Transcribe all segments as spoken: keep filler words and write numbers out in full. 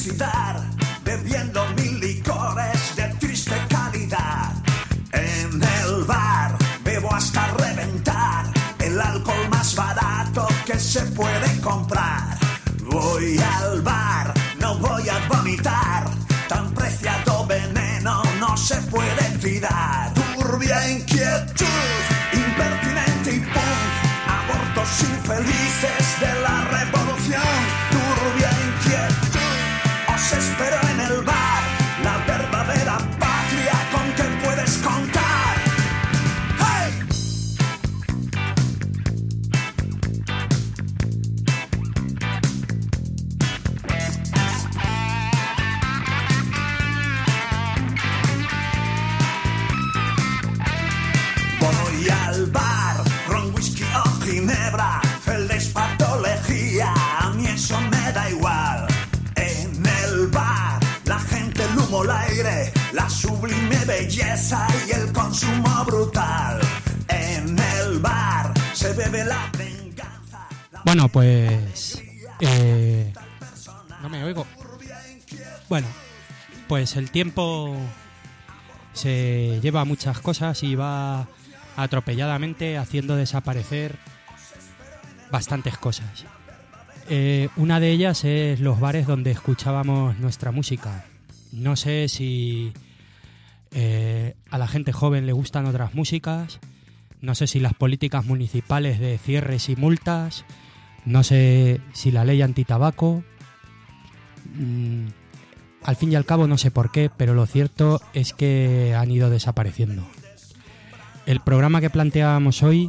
excitar, bebiendo mil licores de triste calidad. En el bar bebo hasta reventar, el alcohol más barato que se puede comprar. Voy al bar, no voy a vomitar, tan preciado veneno no se puede tirar. Turbia inquietud, impertinente y punk, abortos infelices de la revolución. Turbia inquietud, os espero en el bar, la verdadera patria con que puedes contar. Voy al bar, ron, whisky o ginebra, feldespatología, a mí eso me da igual. En el bar, la gente, el humo, el aire, la sublime belleza y el consumo brutal. En el bar, se bebe la venganza. La Bueno, pues... Eh, no me oigo. Bueno, pues el tiempo se lleva muchas cosas y va atropelladamente haciendo desaparecer bastantes cosas. Eh, una de ellas es los bares donde escuchábamos nuestra música. No sé si eh, a la gente joven le gustan otras músicas, no sé si las políticas municipales de cierres y multas, no sé si la ley antitabaco. Mm, al fin y al cabo no sé por qué, pero lo cierto es que han ido desapareciendo. El programa que planteábamos hoy,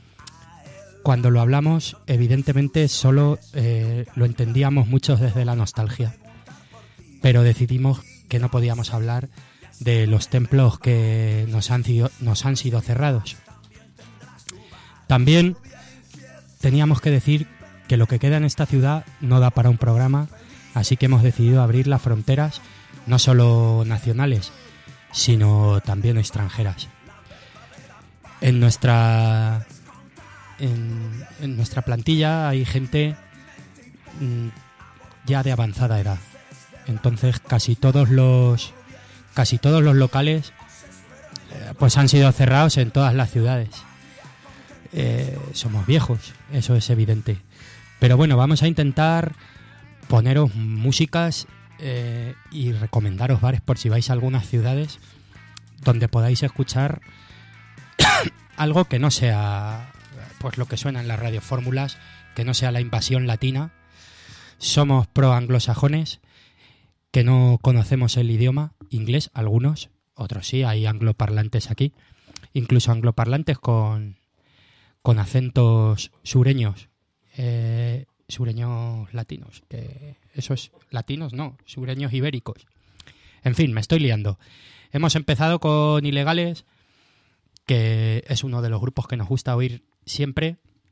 cuando lo hablamos, evidentemente solo eh, lo entendíamos muchos desde la nostalgia, pero decidimos que no podíamos hablar de los templos que nos han sido, nos han sido cerrados. También teníamos que decir que lo que queda en esta ciudad no da para un programa, así que hemos decidido abrir las fronteras, no solo nacionales, sino también extranjeras. En nuestra en, en nuestra plantilla hay gente mmm, ya de avanzada edad. Entonces casi todos los casi todos los locales eh, pues han sido cerrados en todas las ciudades. Eh, somos viejos, eso es evidente. Pero bueno, vamos a intentar poneros músicas eh, y recomendaros bares por si vais a algunas ciudades donde podáis escuchar algo que no sea pues lo que suena en las radiofórmulas, que no sea la invasión latina. Somos pro anglosajones, que no conocemos el idioma inglés, algunos, otros sí, hay angloparlantes aquí, incluso angloparlantes con, con acentos sureños, eh, sureños latinos, que eso es latinos, no, sureños ibéricos. En fin, me estoy liando. Hemos empezado con Ilegales, que es uno de los grupos que nos gusta oír siempre,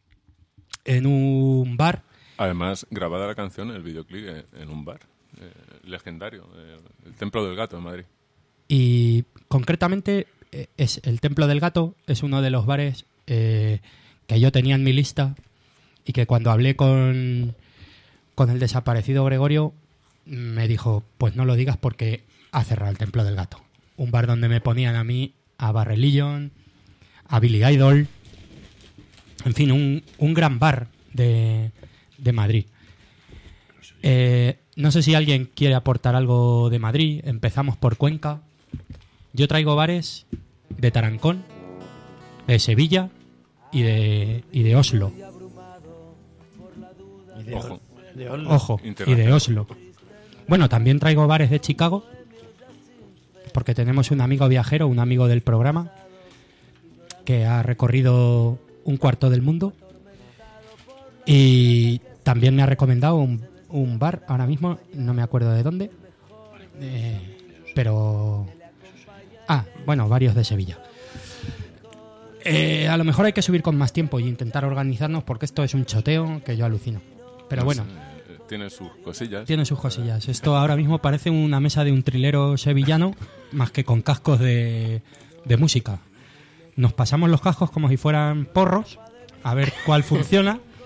en un bar. Además, grabada la canción, el videoclip, en un bar eh, legendario, eh, el Templo del Gato en Madrid. Y concretamente, eh, es el Templo del Gato es uno de los bares eh, que yo tenía en mi lista y que cuando hablé con, con el desaparecido Gregorio me dijo, pues no lo digas porque ha cerrado el Templo del Gato. Un bar donde me ponían a mí, a Barrelillon, a Billy Idol, en fin, un, un gran bar de, de Madrid. Eh, no sé si alguien quiere aportar algo de Madrid. Empezamos por Cuenca. Yo traigo bares de Tarancón, de Sevilla y de, y de Oslo. Y de, Ojo. de Oslo. Ojo, y de Oslo. Bueno, también traigo bares de Chicago, porque tenemos un amigo viajero, un amigo del programa, que ha recorrido un cuarto del mundo y también me ha recomendado un, un bar, ahora mismo no me acuerdo de dónde, eh, pero... Ah, bueno, varios de Sevilla. Eh, a lo mejor hay que subir con más tiempo y intentar organizarnos porque esto es un choteo que yo alucino. Pero No bueno... sé, tiene sus cosillas. Tiene sus cosillas. Esto ahora mismo parece una mesa de un trilero sevillano más que con cascos de, de música. Nos pasamos los cascos como si fueran porros, a ver cuál funciona,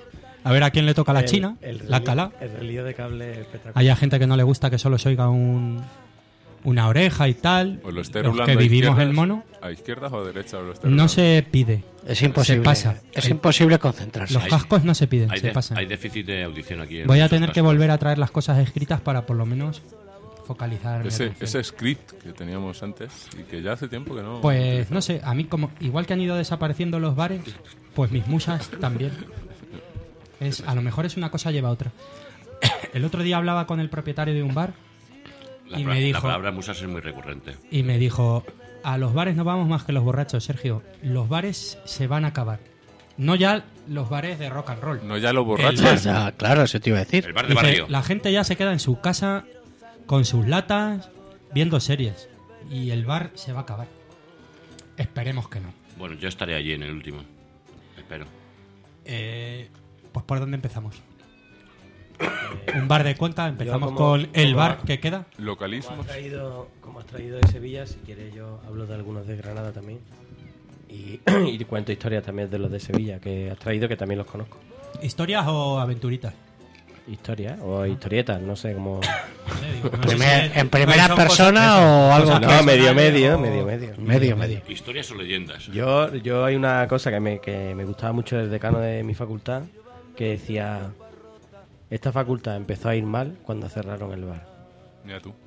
A ver a quién le toca la El- China, el la relío- cala. El relío de cable es espectacular. Hay gente que no le gusta que solo se oiga un, una oreja y tal. O lo esté Los rulando que a vivimos izquierdas- el mono, ¿A izquierdas o a derechas? O lo esté no rulando? se pide. Es imposible. Se pasa. Es El- imposible concentrarse. Los Hay- cascos no se piden, Hay, se de- pasan. hay déficit de audición aquí. en Voy a muchos tener que casos. volver a traer las cosas escritas para por lo menos focalizar mi Ese, atención. ese script que teníamos antes y que ya hace tiempo que no... Pues no sé, a mí como igual que han ido desapareciendo los bares, pues mis musas también. Es, a lo mejor es una cosa lleva a otra. El otro día hablaba con el propietario de un bar La, y pra- me la dijo palabra musas es muy recurrente. y me dijo, a los bares no vamos más que los borrachos, Sergio. Los bares se van a acabar. No ya los bares de rock and roll. No ya los El borrachos. bar. Ya, claro, eso te iba a decir. El bar de Dice, barrio. la gente ya se queda en su casa con sus latas viendo series y el bar se va a acabar. Esperemos que no. Bueno, yo estaré allí en el último. Espero. Eh, pues ¿por dónde empezamos? Un bar de Cuenca, empezamos Yo como- con el como- bar que queda. Como Localismos. has, traído, como has traído de Sevilla, si quieres yo hablo de algunos de Granada también. Y, y cuento historias también de los de Sevilla que has traído, que también los conozco. ¿Historias o aventuritas? Historias o historietas, no sé cómo... No sé, digo, no sé Primer- si- ¿En primera son cosas- persona eso, o algo cosas que- No, medio, personales medio, o- medio, medio. Medio, medio. Historias o leyendas. Yo, yo hay una cosa que me, que me gustaba mucho del decano de mi facultad, que decía, esta facultad empezó a ir mal cuando cerraron el bar. Mira tú.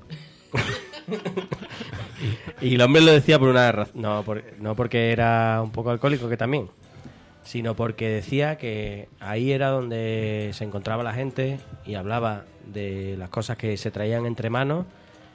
Y el hombre lo decía por una razón, no, por- no porque era un poco alcohólico, que también, sino porque decía que ahí era donde se encontraba la gente y hablaba de las cosas que se traían entre manos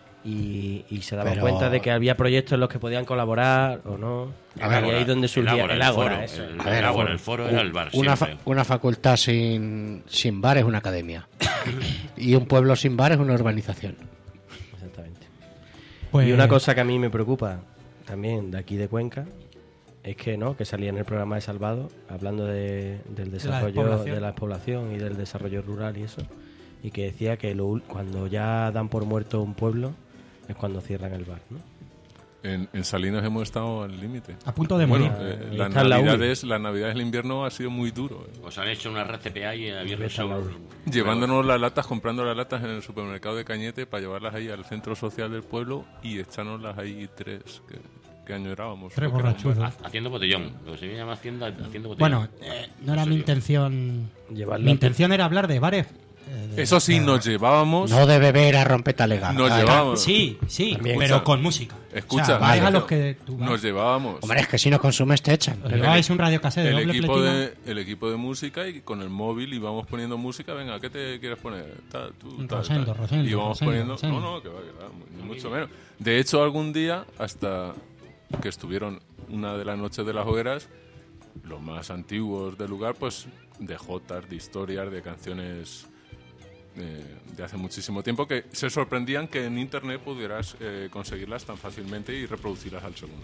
y, y se daba Pero- cuenta de que había proyectos en los que podían colaborar o no. A ver, y ahí donde surgía el el ágora, ágora, el foro, eso. el, A ver, el ágora, bueno, el foro era el bar. Una, fa- siempre. una facultad sin, sin bar es una academia. Y un pueblo sin bar es una urbanización. Exactamente. Pues, Y una cosa que a mí me preocupa también de aquí de Cuenca es que no, que salía en el programa de Salvado hablando de, del desarrollo despoblación. de la población y del desarrollo rural y eso, y que decía que lo ul- cuando ya dan por muerto un pueblo es cuando cierran el bar, ¿no? En, en Salinas hemos estado al límite. a punto de Bueno, morir. eh, Ahí las está la navidades, las navidades del invierno ha sido muy duro. eh. Os han hecho una red C P A y abierto Está la seguro. Llevándonos las latas, comprando las latas en el supermercado de Cañete para llevarlas ahí al centro social del pueblo y echárnoslas ahí tres. ¿Qué, qué año erábamos? Tres Creo que éramos- borrachos. Ha- Haciendo botellón. Lo que se llama haciendo, haciendo botellón. Bueno, eh, no era mi serio? intención. Llevarlo Mi a- intención era hablar de bares. eh, de- Eso sí, nos llevábamos... No de beber a rompeta legal. Nos Ah, llevábamos... Sí, sí, También, pero escucha. con música. Escucha, O sea, bares vale. a los que tú vas. Nos llevábamos... Hombre, es que si no consumes te echan. Os lleváis un radio cassette de el doble equipo pletina. de, el equipo de música y con el móvil íbamos poniendo música. Venga, ¿qué te quieres poner? Tal, tú, tal, Rosendo, tal. Rosendo, y íbamos Rosendo, poniendo... Rosendo. No, no, que va, que va, ni mucho menos. De hecho, algún día, hasta que estuvieron una de las noches de las hogueras, los más antiguos del lugar, pues de jotas, de historias, de canciones eh, de hace muchísimo tiempo, que se sorprendían que en internet pudieras eh, conseguirlas tan fácilmente y reproducirlas al segundo.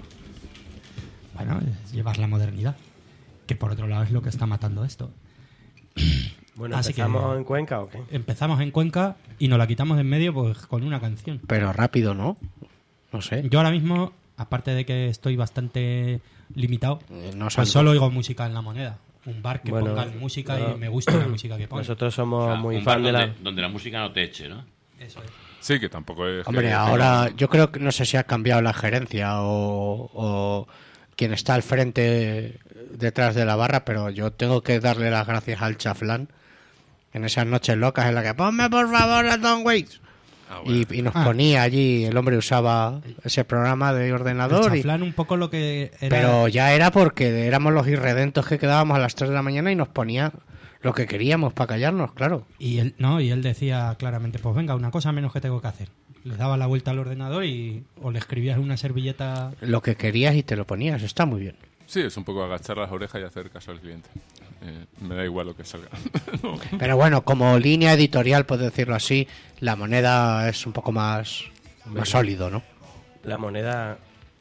Bueno, es llevar la modernidad. Que por otro lado es lo que está matando esto. Bueno, Así que- ¿empezamos en Cuenca o qué? Empezamos en Cuenca y nos la quitamos de en medio pues con una canción. Pero rápido, ¿no? No sé. Yo ahora mismo, aparte de que estoy bastante limitado, Eh, no pues salgo. solo oigo música en la moneda. Un bar que Bueno, pongan música no. y me gusta la música que ponen. Nosotros O somos sea, muy un bar fan de la... donde, donde la música no te eche, ¿no? Eso es. Sí, que tampoco es... Hombre, que- ahora yo creo que no sé si ha cambiado la gerencia o, o quien está al frente detrás de la barra, pero yo tengo que darle las gracias al chaflán en esas noches locas en las que ponme por favor a Tom Waits. Ah, bueno. Y, y nos Ah. ponía allí, el hombre usaba ese programa de El ordenador, y- chaflán un poco lo que era... pero ya era porque éramos los irredentos que quedábamos a las tres de la mañana y nos ponía lo que queríamos para callarnos, claro. Y él, no, y él decía claramente, pues venga, una cosa menos que tengo que hacer. Le daba la vuelta al ordenador y o le escribías en una servilleta. Lo que querías y te lo ponías, está muy bien. Sí, es un poco agachar las orejas y hacer caso al cliente. Eh, me da igual lo que salga. No. Pero bueno, como línea editorial, por decirlo así, la moneda es un poco más, más sólido, ¿no? La moneda,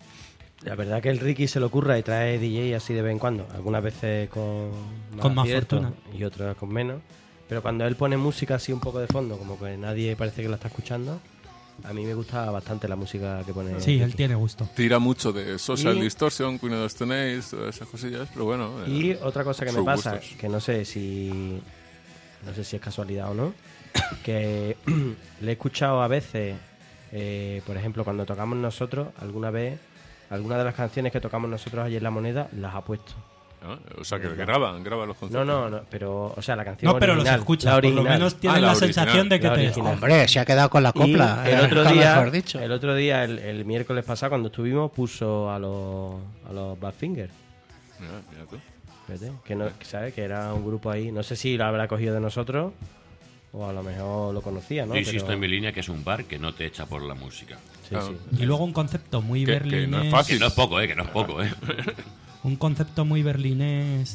la verdad que el Ricky se le ocurra y trae D J así de vez en cuando, algunas veces con Con más acierto fortuna. y otras con menos, pero cuando él pone música así un poco de fondo, como que nadie parece que la está escuchando, a mí me gusta bastante la música que pone Sí, él Ricky. tiene gusto. Tira mucho de Social Y- Distortion, Queen of the Stone Age, todas esas cosillas, pero bueno. eh, Y otra cosa que me sus pasa, gustos. que no sé si no sé si es casualidad o no, que le he escuchado a veces, eh, por ejemplo, cuando tocamos nosotros, alguna vez, alguna de las canciones que tocamos nosotros allí en La Moneda, las ha puesto. ¿No? O sea, que graban, graban los No, conciertos. no, no, pero, o sea, la canción No, pero los original, escuchas, la por lo original. menos tienes Ah, la la, original, sensación de que la te... original. Hombre, se ha quedado con la Y copla. el eh, otro nunca día, mejor dicho. el otro día, el, el miércoles pasado, cuando estuvimos, puso a los, a los Badfinger. Mira, mira tú. Fíjate, que no, que sabe que era un grupo ahí, no sé si lo habrá cogido de nosotros o a lo mejor lo conocía, ¿no? Yo insisto Pero- en mi línea que es un bar que no te echa por la música. sí, Claro. sí. Y luego un concepto muy Que- que no es berlinés... fácil. Que no es poco, ¿eh? Que no es poco, ¿eh? Un concepto muy berlinés.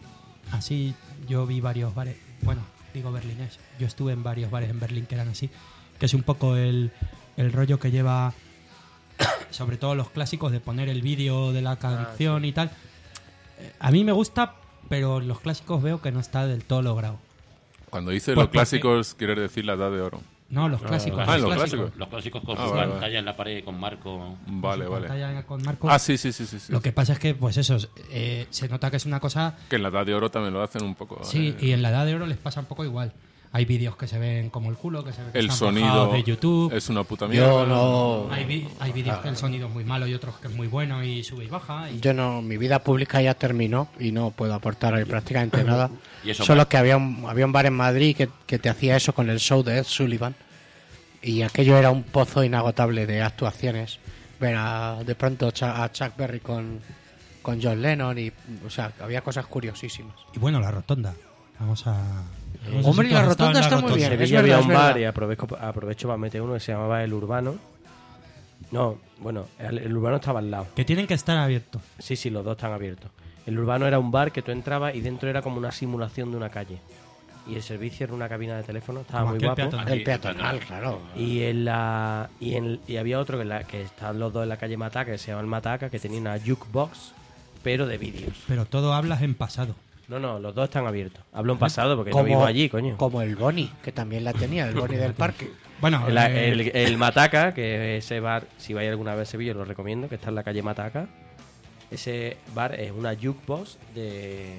Así, yo vi varios bares. Bueno, digo berlinés. Yo estuve en varios bares en Berlín que eran así. Que es un poco el, el rollo que lleva, sobre todo los clásicos, de poner el vídeo de la canción y tal. Eh, A mí me gusta, pero los clásicos veo que no está del todo logrado. Cuando dice Pues los porque- clásicos, quieres decir la edad de oro. No, los clásicos. Ah, los clásicos. Los clásicos con Ah, su vale, pantalla vale. en la pared con marco. Vale, Su vale. pantalla con Marco. Ah, sí, sí, sí, sí. sí. Lo que pasa es que, pues eso, eh, se nota que es una cosa... Que en la edad de oro también lo hacen un poco. Sí, eh, y en la edad de oro les pasa un poco igual. Hay vídeos que se ven como el culo, que se ven que el están sonido bajados de YouTube. es una puta mierda. Yo no, Hay, vi- hay vídeos que el sonido es muy malo y otros que es muy bueno y sube y baja. Y... yo no, mi vida pública ya terminó y no puedo aportar ahí prácticamente nada. Y eso Solo más. que había un, había un bar en Madrid que, que te hacía eso con el show de Ed Sullivan y aquello era un pozo inagotable de actuaciones. Ver a, de pronto Cha- a Chuck Berry con, con John Lennon y, o sea, había cosas curiosísimas. y bueno, la rotonda. Vamos a... no sé Hombre, si tú la has estado rotonda en está muy En bien. Sevilla es verdad, había es un verdad. bar y aprovecho, aprovecho para meter uno que se llamaba El Urbano. No, bueno, el, el Urbano estaba al lado. Que tienen que estar abiertos. Sí, sí, los dos están abiertos. El Urbano era un bar que tú entrabas y dentro era como una simulación de una calle. Y el servicio era una cabina de teléfono, estaba Como muy aquel guapo. peatonal. El peatonal, claro. Y en la y, en, y había otro que, en la, que están los dos en la calle Mataca, que se llama el Mataca, que tenía una jukebox, pero de vídeos. Pero todo hablas en pasado. No, no, los dos están abiertos. Hablo en pasado porque no vivo allí, coño. Como el Boni, que también la tenía, el Boni del parque. Bueno, El, eh, el- el Mataca, que ese bar, si vais alguna vez a Sevilla, lo recomiendo, que está en la calle Mataca. Ese bar es una jukebox de,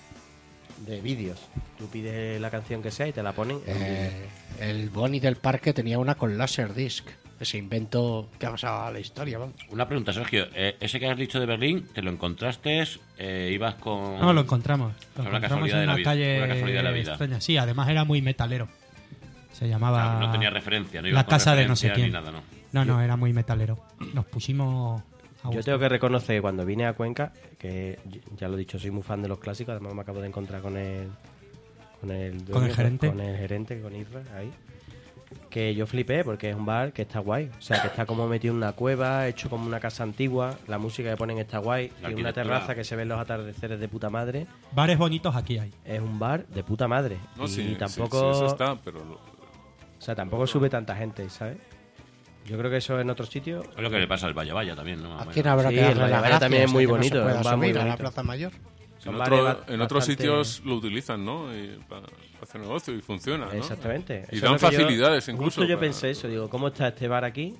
de vídeos. Tú pides la canción que sea y te la ponen en vídeo. Eh, el Boni del parque tenía una con Laserdisc. Ese invento que ha pasado a la historia, vamos. Una pregunta, Sergio. eh, ese que has dicho de Berlín, ¿te lo encontraste? Eh, ¿Ibas con...? no, lo encontramos. Lo Una encontramos casualidad en de la una vida, calle una casualidad de la vida. extraña. Sí, además era muy metalero. Se O llamaba... sea, no tenía referencia, no ibas La con casa de no sé referencia quién. ni nada, ¿no? No, no, era muy metalero. Nos pusimos... a Yo gusto. tengo que reconocer que cuando vine a Cuenca, que ya lo he dicho, soy muy fan de los clásicos, además me acabo de encontrar con el con el, dueño, el gerente. con el gerente, con Isra, ahí. Que yo flipé porque es un bar que está guay, o sea, que está como metido en una cueva, hecho como una casa antigua, la música que ponen está guay, La tiene una arquitectura. terraza que se ven los atardeceres de puta madre. Bares bonitos aquí hay. Es un bar de puta madre. No, y sí, sí, tampoco, sí, eso está, pero... lo- o sea, tampoco sube tanta gente, ¿sabes? Yo creo que eso en otros sitios. Es lo que le pasa al Vaya Vaya también, ¿no? ¿A Más o quién menos. habrá Sí, que el darle las Vallavara también es gracias muy de que no bonito, se pueda es un bar muy subir a la bonito. Plaza Mayor? Son En, bares otro- ba- en otros bastante- sitios lo utilizan, ¿no? Y para hacer negocio y funciona, ¿no? Exactamente. Y Eso dan es lo que yo- facilidades incluso. Justo yo para- pensé eso, digo, ¿cómo está este bar aquí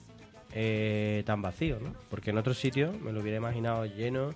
eh, tan vacío, ¿no? Porque en otros sitios me lo hubiera imaginado lleno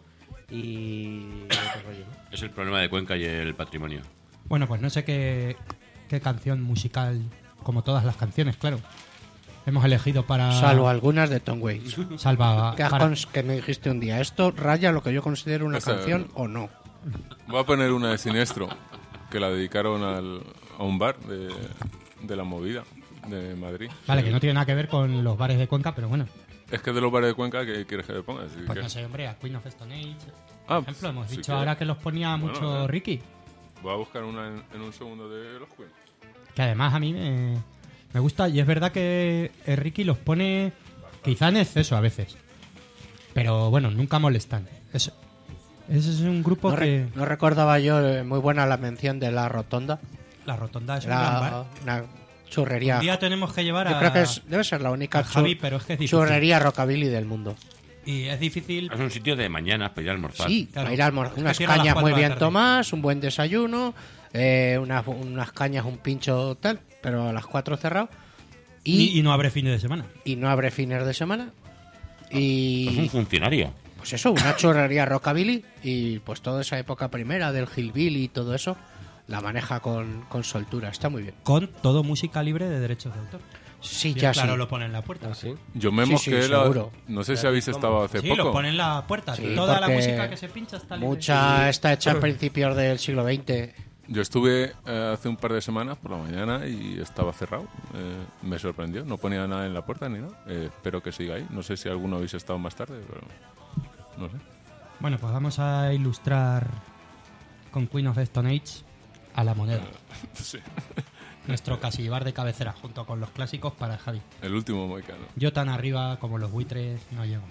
y otro rollo, ¿no? Es el problema de Cuenca y el patrimonio. Bueno, pues no sé qué, qué canción musical, como todas las canciones, claro. Hemos elegido para... Salvo algunas de Tom Waits. Salva... Que, has para- cons- que me dijiste un día, ¿esto raya lo que yo considero una Esa- canción o no? Voy a poner una de Siniestro, que la dedicaron al, a un bar de, de la movida de Madrid. Vale, que no tiene nada que ver con los bares de Cuenca, pero bueno. Es que de los bares de Cuenca, ¿qué quieres que le ponga? Así Pues que- no sé, hombre, a Queen of Stone Age. Ah, Por ejemplo, hemos sí dicho que- ahora que los ponía Bueno, mucho eh. Ricky. Voy a buscar una en, en un segundo de los Queen. Que además a mí me, me gusta, y es verdad que eh, Ricky los pone quizá en exceso a veces. Pero bueno, nunca molestan. Es, ese es un grupo No, que... re- no recordaba yo, eh, muy buena la mención de La Rotonda. La Rotonda es un gran Era bar. una churrería. Un día tenemos que llevar Yo a... creo que es- debe ser la única a Javi, chu- pero es que es difícil. churrería rockabilly del mundo. Y es difícil... Es un sitio de mañana para ir a almorzar. Sí, Claro. para ir a almorzar. Es que Unas cierra a las cañas cuatro muy de la bien tarde. tomadas, un buen desayuno, eh, unas, unas cañas, un pincho tal, pero a las cuatro cerrado. Y, Y, y no abre fines de semana. y no abre fines de semana. Es un Y funcionario. pues eso, una churrería rockabilly y pues toda esa época primera del hillbilly y todo eso. la maneja con, con soltura. Está muy bien. Con todo música libre de derechos de autor. Sí, Bien ya claro, sí. lo pone en la puerta. ¿Ah, sí? Yo me Sí, mosqué sí, la- seguro. No sé si habéis estado hace Sí, poco. lo pone en la puerta. Sí, Toda la porque música que se pincha está libre. Mucha está hecha a principios del siglo veinte. Yo estuve eh, hace un par de semanas por la mañana y estaba cerrado. Eh, me sorprendió. No ponía nada en la puerta ni nada. Eh, espero que siga ahí. No sé si alguno habéis estado más tarde, pero no sé. Bueno, pues vamos a ilustrar con Queen of the Stone Age a la moneda. Sí. Nuestro casibar de cabecera, junto con los clásicos para Javi. El último moicano. Yo tan arriba como los buitres no llego.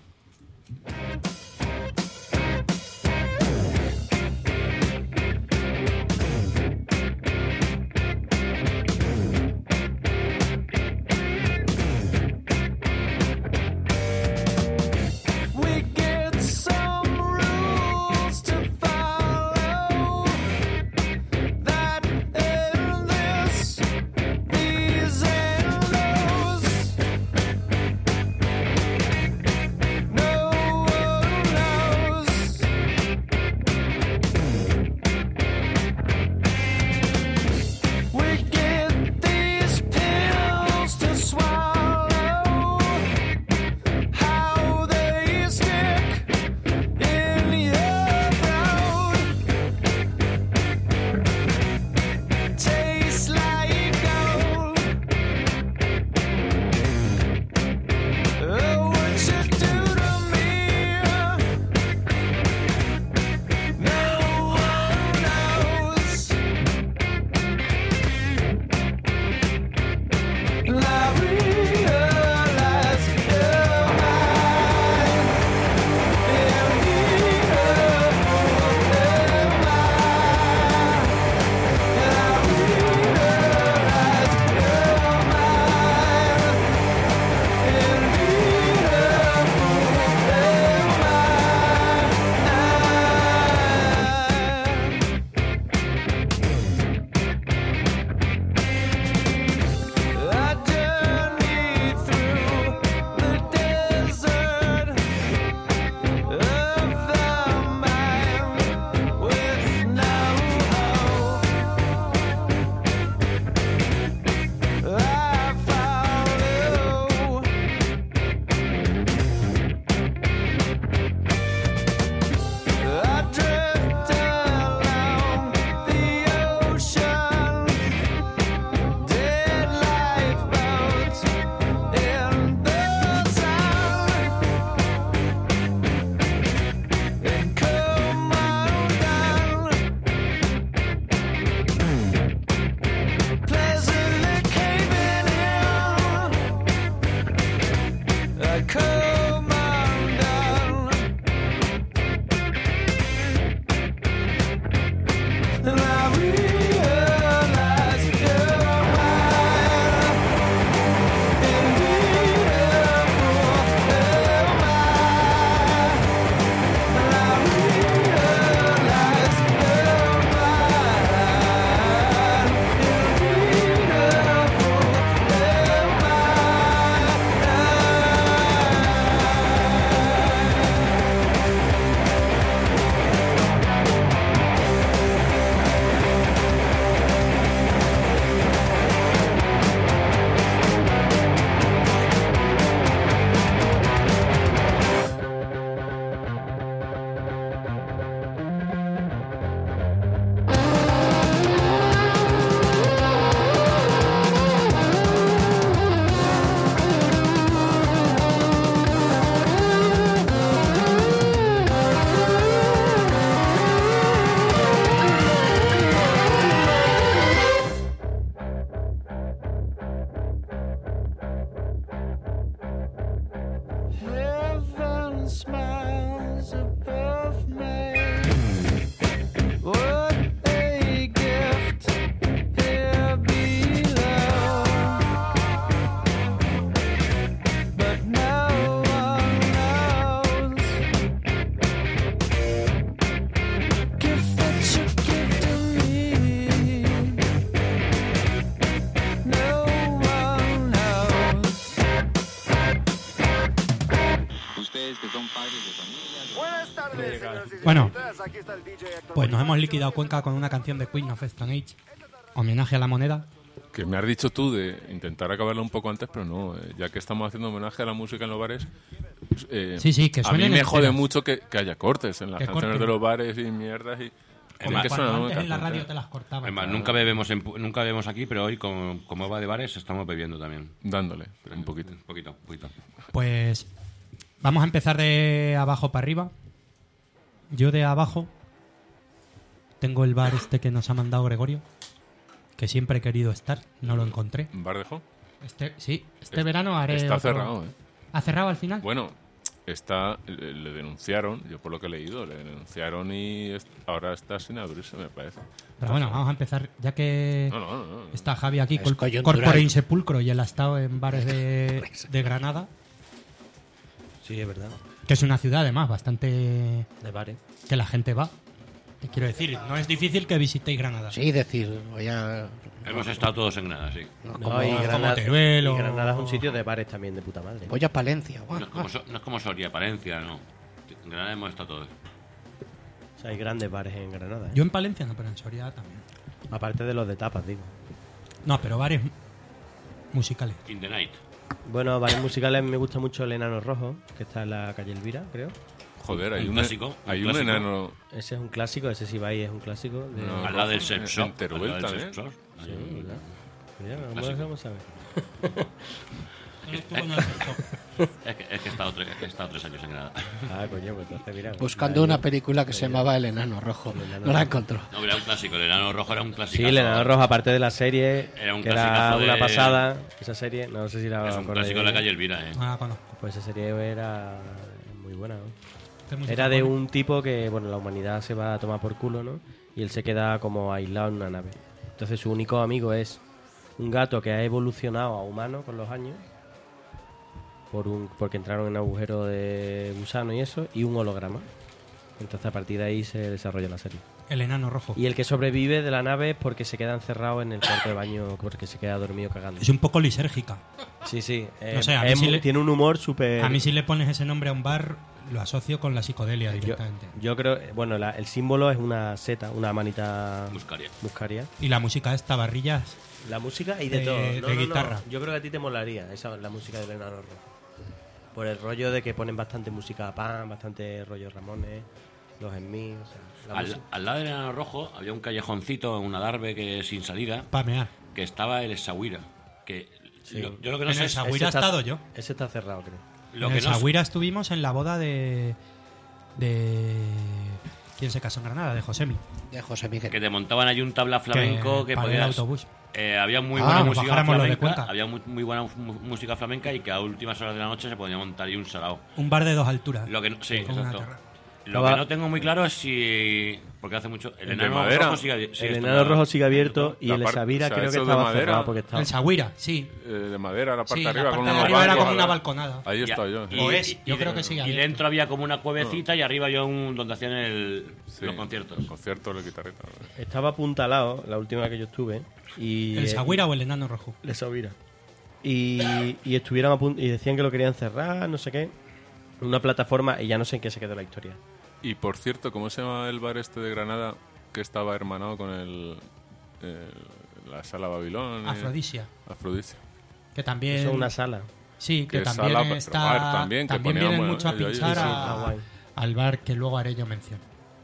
We get some rules to follow that in this, these and those. No one knows. We get these pills to swallow. How they stick in your throat, tastes like gold. Oh, what you do to me, no one knows. And I realize you're mine. I journey through the desert of the mind with no hope. I follow. I drift along the ocean. Dead lifeboats in the sun, and come undone. Pleasantly caving in, I come undone, and I realize you're mine. Heaven smiles above me. What a gift here below. But no one knows. Gift that you give to me. No one knows. Ustedes que son padres de familia. Buenas tardes. Bueno, pues nos hemos liquidado Cuenca con una canción de Queen of Stone Age, homenaje a la moneda. Que me has dicho tú de intentar acabarla un poco antes, pero no, eh, ya que estamos haciendo homenaje a la música en los bares, pues, eh, Sí, sí, que a mí suenen me jode enteras. mucho que, que haya cortes en las Que canciones corten. de los bares y mierdas y... Como tiene que cuando sonar antes una en la canción. radio te las cortaban. Además, nunca bebemos, en pu- nunca bebemos aquí, pero hoy, como, como va de bares, estamos bebiendo también. Dándole, un poquito. Un poquito, un poquito. Pues vamos a empezar de abajo para arriba. Yo de abajo tengo el bar este que nos ha mandado Gregorio, que siempre he querido estar, no lo encontré. ¿Bar de Jo? Este, sí, este verano haré Está otro- cerrado, ¿eh? ¿Ha cerrado al final? Bueno, está, le, le denunciaron, yo por lo que he leído, le denunciaron y est- ahora está sin abrirse, me parece. Pero bueno, vamos a empezar, ya que No, no, no. no. está Javi aquí, Es col- coyuntural. Corpore Insepulcro, y él ha estado en bares de, de Granada, Sí, es verdad. que es una ciudad además bastante De bares. que la gente va. Te quiero decir, no es difícil que visitéis Granada. Sí, decir, voy a... Hemos estado todos en Granada, sí. no, No, como, y, como Granada, Teruel o- y Granada es un sitio de bares también de puta madre. voy a Palencia. guau, No es como, So- no es como Soria, Palencia, no. En Granada hemos estado todos. O sea, hay grandes bares en Granada. ¿eh? Yo en Palencia no, pero en Soria también. Aparte de los de tapas, digo. No, pero bares musicales. In the night. Bueno, bares musicales me gusta mucho el Enano Rojo, que está en la calle Elvira, creo. Joder, hay Un un, clásico, un hay un clásico. enano... Ese es un clásico, ese si vais es un clásico. De... No, Al lado del en- sex en shop. Teruel al lado del también. sex shop. Sí, ¿verdad? Mira, ¿cómo Clásico. dejamos saber? Es que, es que he, estado tres, he estado tres años en Granada. Ah, coño, pues entonces mira. buscando una película que se llamaba El Enano Rojo. No la encontró. No, era un clásico. El enano rojo era un clásico. Sí, el Enano Rojo, aparte de la serie, Era un que era clasicazo una de- pasada, esa serie, no sé si la Es un acordáis. clásico en la calle Elvira, eh. No la conozco. Pues esa serie era muy buena, ¿no? ¿Qué música Era de pone? un tipo que, bueno, la humanidad se va a tomar por culo, ¿no? Y él se queda como aislado en una nave. Entonces su único amigo es un gato que ha evolucionado a humano con los años, por un, porque entraron en un agujero de gusano y eso, y un holograma. Entonces a partir de ahí se desarrolla la serie. El enano rojo. Y el que sobrevive de la nave es porque se queda encerrado en el cuarto de baño, porque se queda dormido cagando. Es un poco lisérgica. Sí, sí. eh, No sé, a mí es sí mu- le- tiene un humor súper... A mí si le pones ese nombre a un bar, lo asocio con la psicodelia Yo, directamente. yo creo, bueno, la- el símbolo es una seta, una manita Buscaría. buscaria. Y la música esta, barrillas. La música y de, De- todo. de No, no, no. guitarra. Yo creo que a ti te molaría esa, la música del Enano Rojo. Por el rollo de que ponen bastante música pan, bastante rollo Ramones, los Smiths, o sea, la Al, música- al lado del enano rojo había un callejoncito, un adarve que sin salida, Pamear. que estaba el Sahuira. Que Sí. yo, yo lo que no En sé el es Sahuira he está- estado yo. Ese está cerrado, creo. lo en que el no sé- Sahuira estuvimos en la boda de... de... ¿Quién se casó en Granada? De Josemi. De José Miguel. que te montaban allí un tabla flamenco que, para el podías autobús. eh, había muy Ah, buena nos música bajáramos lo de flamenca, Cuenca. había muy, muy buena mu- música flamenca y que a últimas horas de la noche se podía montar ahí un salao. Un bar de dos alturas. Lo que no, sí, Con una exacto. terra- Lo Estaba- que no tengo muy claro es si porque hace mucho el ¿El de enano madera? rojo sigue, sigue el estando- Enano Rojo sigue abierto y La el par- Sabira o sea, creo que eso de estaba madera- cerrado porque estaba... El Sahuira, sí. eh, de madera, la parte Sí, de la arriba parte con de unos arriba era bancos, como una ¿verdad? balconada. Ahí Y- estoy yo. y- O es, y- yo y creo de- que sigue y abierto. dentro había como una cuevecita y arriba había un donde hacían el, Sí, los conciertos. Los conciertos de guitarrita. Estaba apuntalado la última vez que yo estuve y... ¿El eh, Sahuira o el enano rojo? El Sahuira. Y, y estuvieron a punto, y decían que lo querían cerrar, no sé qué. Una plataforma y ya no sé en qué se quedó la historia. Y por cierto, ¿cómo se llama el bar este de Granada que estaba hermanado con el, el- la sala Babilón? eh? Afrodisia. Afrodisia. Que también... Eso es una sala. Sí, que que también sala, pero está... bar también, que también ponían, vienen bueno, mucho a yo- yo- pinchar sí, sí, a- está guay. al bar que luego haré yo mención.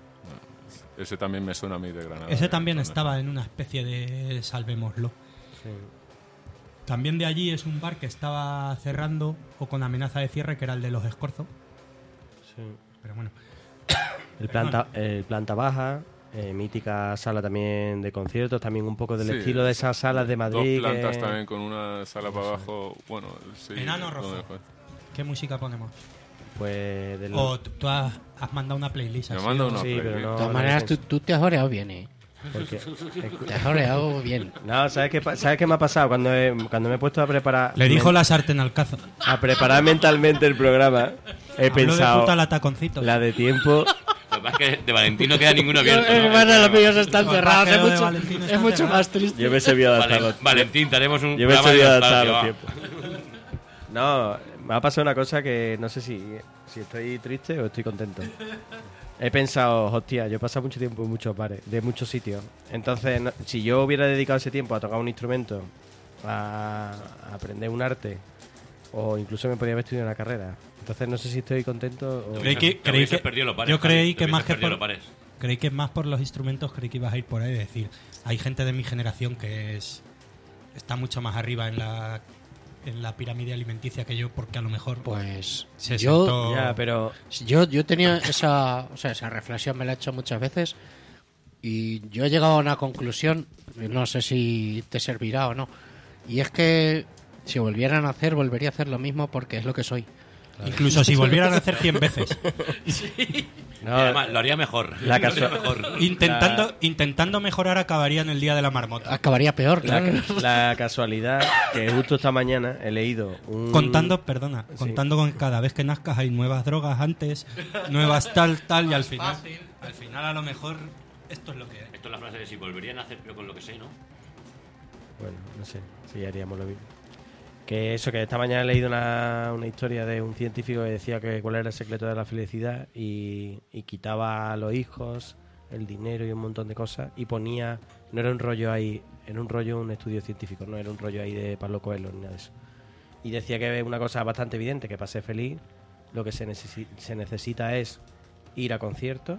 Ese también me suena a mí de Granada. Ese eh, también son estaba en una especie de salvémoslo. Sí. También de allí es un bar que estaba cerrando o con amenaza de cierre, que era el de los Escorzos. Sí. Pero bueno, El planta, el planta baja, eh, mítica sala también de conciertos, también un poco del Sí, estilo de esas salas de Dos Madrid. plantas que- también con una sala para abajo. Bueno, sí. Enano rojo. donde fue. ¿qué música ponemos? Pues del... O tú, tú has, has mandado una playlist. Me así, manda o- una Sí, pero playlist. no- De todas maneras, tú, tú te has oreado bien, ¿eh? porque- Te has oreado bien. No, ¿sabes qué, pa- ¿sabes qué me ha pasado? Cuando, he- cuando me he puesto a preparar... Le dijo men- la sartén al cazo. A preparar mentalmente el programa, he Habló pensado... de puta la taconcitos. La de tiempo... Lo que pasa es que de Valentín no queda ninguno abierto. ¿no? Hermano, los míos están Los cerrados. Es pajeos de mucho, Valentín es están mucho cerrados. más triste. Yo me he sabido adaptar Vale, los- Valentín, tenemos un Yo me he programa de sabido adaptar a los nostalgia, va. tiempos. No, me ha pasado una cosa que no sé si, si estoy triste o estoy contento. He pensado, hostia, yo he pasado mucho tiempo en muchos bares, de muchos sitios. Entonces, no- si yo hubiera dedicado ese tiempo a tocar un instrumento, a, a aprender un arte, o incluso me podría haber estudiado una carrera. Entonces, no sé si estoy contento o... Creí que, Te creí hubieses que- perdido los bares, yo creí Javi, te que más hubieses que perdido por, los bares. creí que más por los instrumentos, creí que ibas a ir por ahí y decir, hay gente de mi generación que es está mucho más arriba en la en la pirámide alimenticia que yo, porque a lo mejor Pues se yo, sentó- Ya, pero... yo, yo tenía esa, o sea, esa reflexión, me la he hecho muchas veces y yo he llegado a una conclusión, no sé si te servirá o no, y es que si volvieran a hacer, volvería a hacer lo mismo porque es lo que soy. incluso si volvieran a hacer cien veces, No, Y además, lo haría mejor. La Lo haría casual- mejor. intentando intentando mejorar, acabaría en el día de la marmota. Acabaría peor, La, claro. la casualidad que justo esta mañana he leído un... Contando, perdona, Sí. contando con que cada vez que nazcas hay nuevas drogas antes, nuevas tal, tal, y al final, al final a lo mejor esto es lo que es. Esto es la frase de si volverían a hacer pero con lo que sé, ¿no? Bueno, no sé si haríamos lo mismo. Que eso, que esta mañana he leído una, una historia de un científico que decía que cuál era el secreto de la felicidad y, y quitaba a los hijos, el dinero y un montón de cosas y ponía, no era un rollo ahí, era un rollo, un estudio científico, no era un rollo ahí de Pablo Coelho ni nada de eso. Y decía que una cosa bastante evidente, que para ser feliz lo que se, necesi- se necesita es ir a conciertos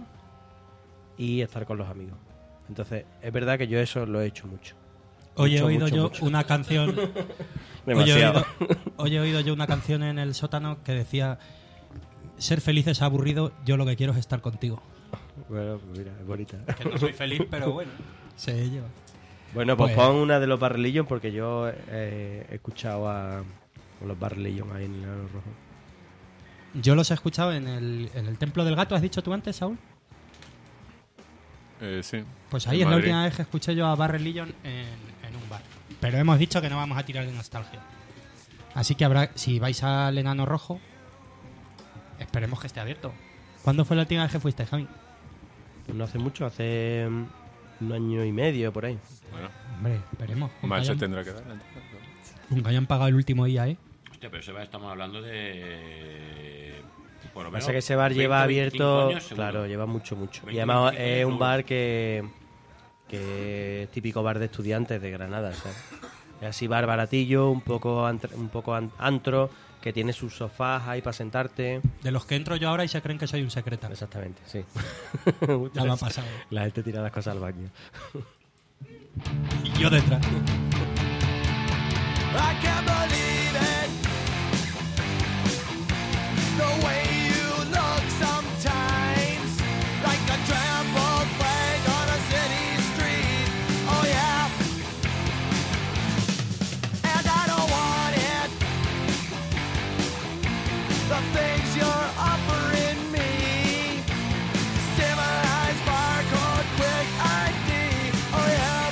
y estar con los amigos. Entonces, es verdad que yo eso lo he hecho mucho. Hoy he Mucho, oído mucho, yo mucho. una canción. Hoy he, Demasiado. oído, hoy he oído yo una canción en el sótano que decía: ser feliz es aburrido, yo lo que quiero es estar contigo. Bueno, pues mira, es bonita. Que no soy feliz, pero bueno, se lleva. Bueno, pues, Pues- pon una de los Barrel porque yo eh, he escuchado a, a los Barrel ahí en el Enano Rojo. Yo los he escuchado en el, en el Templo del Gato, ¿has dicho tú antes, Saúl? Eh, sí. Pues ahí En es la Madrid. última vez que escuché yo a Barrel Legion en, en un bar. Pero hemos dicho que no vamos a tirar de nostalgia. Así que habrá, si vais al Enano Rojo, esperemos que esté abierto. ¿Cuándo fue la última vez que fuiste, Javi? No hace mucho, hace mm, un año y medio por ahí. Bueno, Hombre, esperemos. Aunque mal se hayan, tendrá que dar. entonces. aunque hayan pagado el último I A E. Hostia, pero ese bar estamos hablando de... Por lo Pasa menos que ese bar veinte, lleva veinticinco abierto, años, seguro. claro, lleva mucho, mucho. Y veinte, además veinticinco es años, un seguro. bar que, que es típico bar de estudiantes de Granada, ¿sabes? Es así bar baratillo, un poco, antr- un poco an- antro, que tiene sus sofás ahí para sentarte. De los que entro yo ahora y se creen que soy un secretario. Exactamente, sí. Ya me ha pasado. La gente tira las cosas al baño. Y yo detrás. I can't believe it. The way you look sometimes, like a trampled flag on a city street. Oh yeah. And I don't want it. The things you're offering me. Civilized barcode, quick I D. Oh yeah.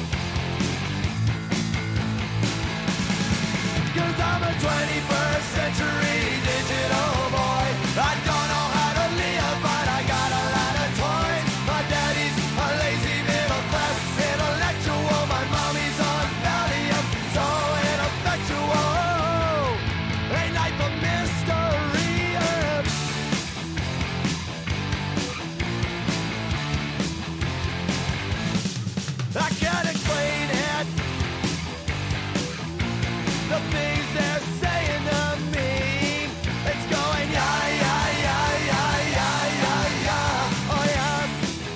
'Cause I'm a twenty-first century digital boy. I don't know how to live, but I got a lot of toys. My daddy's a lazy middle class intellectual. My mommy's on Valium, so ineffectual. Ain't life a mystery? I can't explain it. The things they're saying to me, it's going yeah, yeah, yeah, yeah, yeah, yeah, yeah, oh yeah.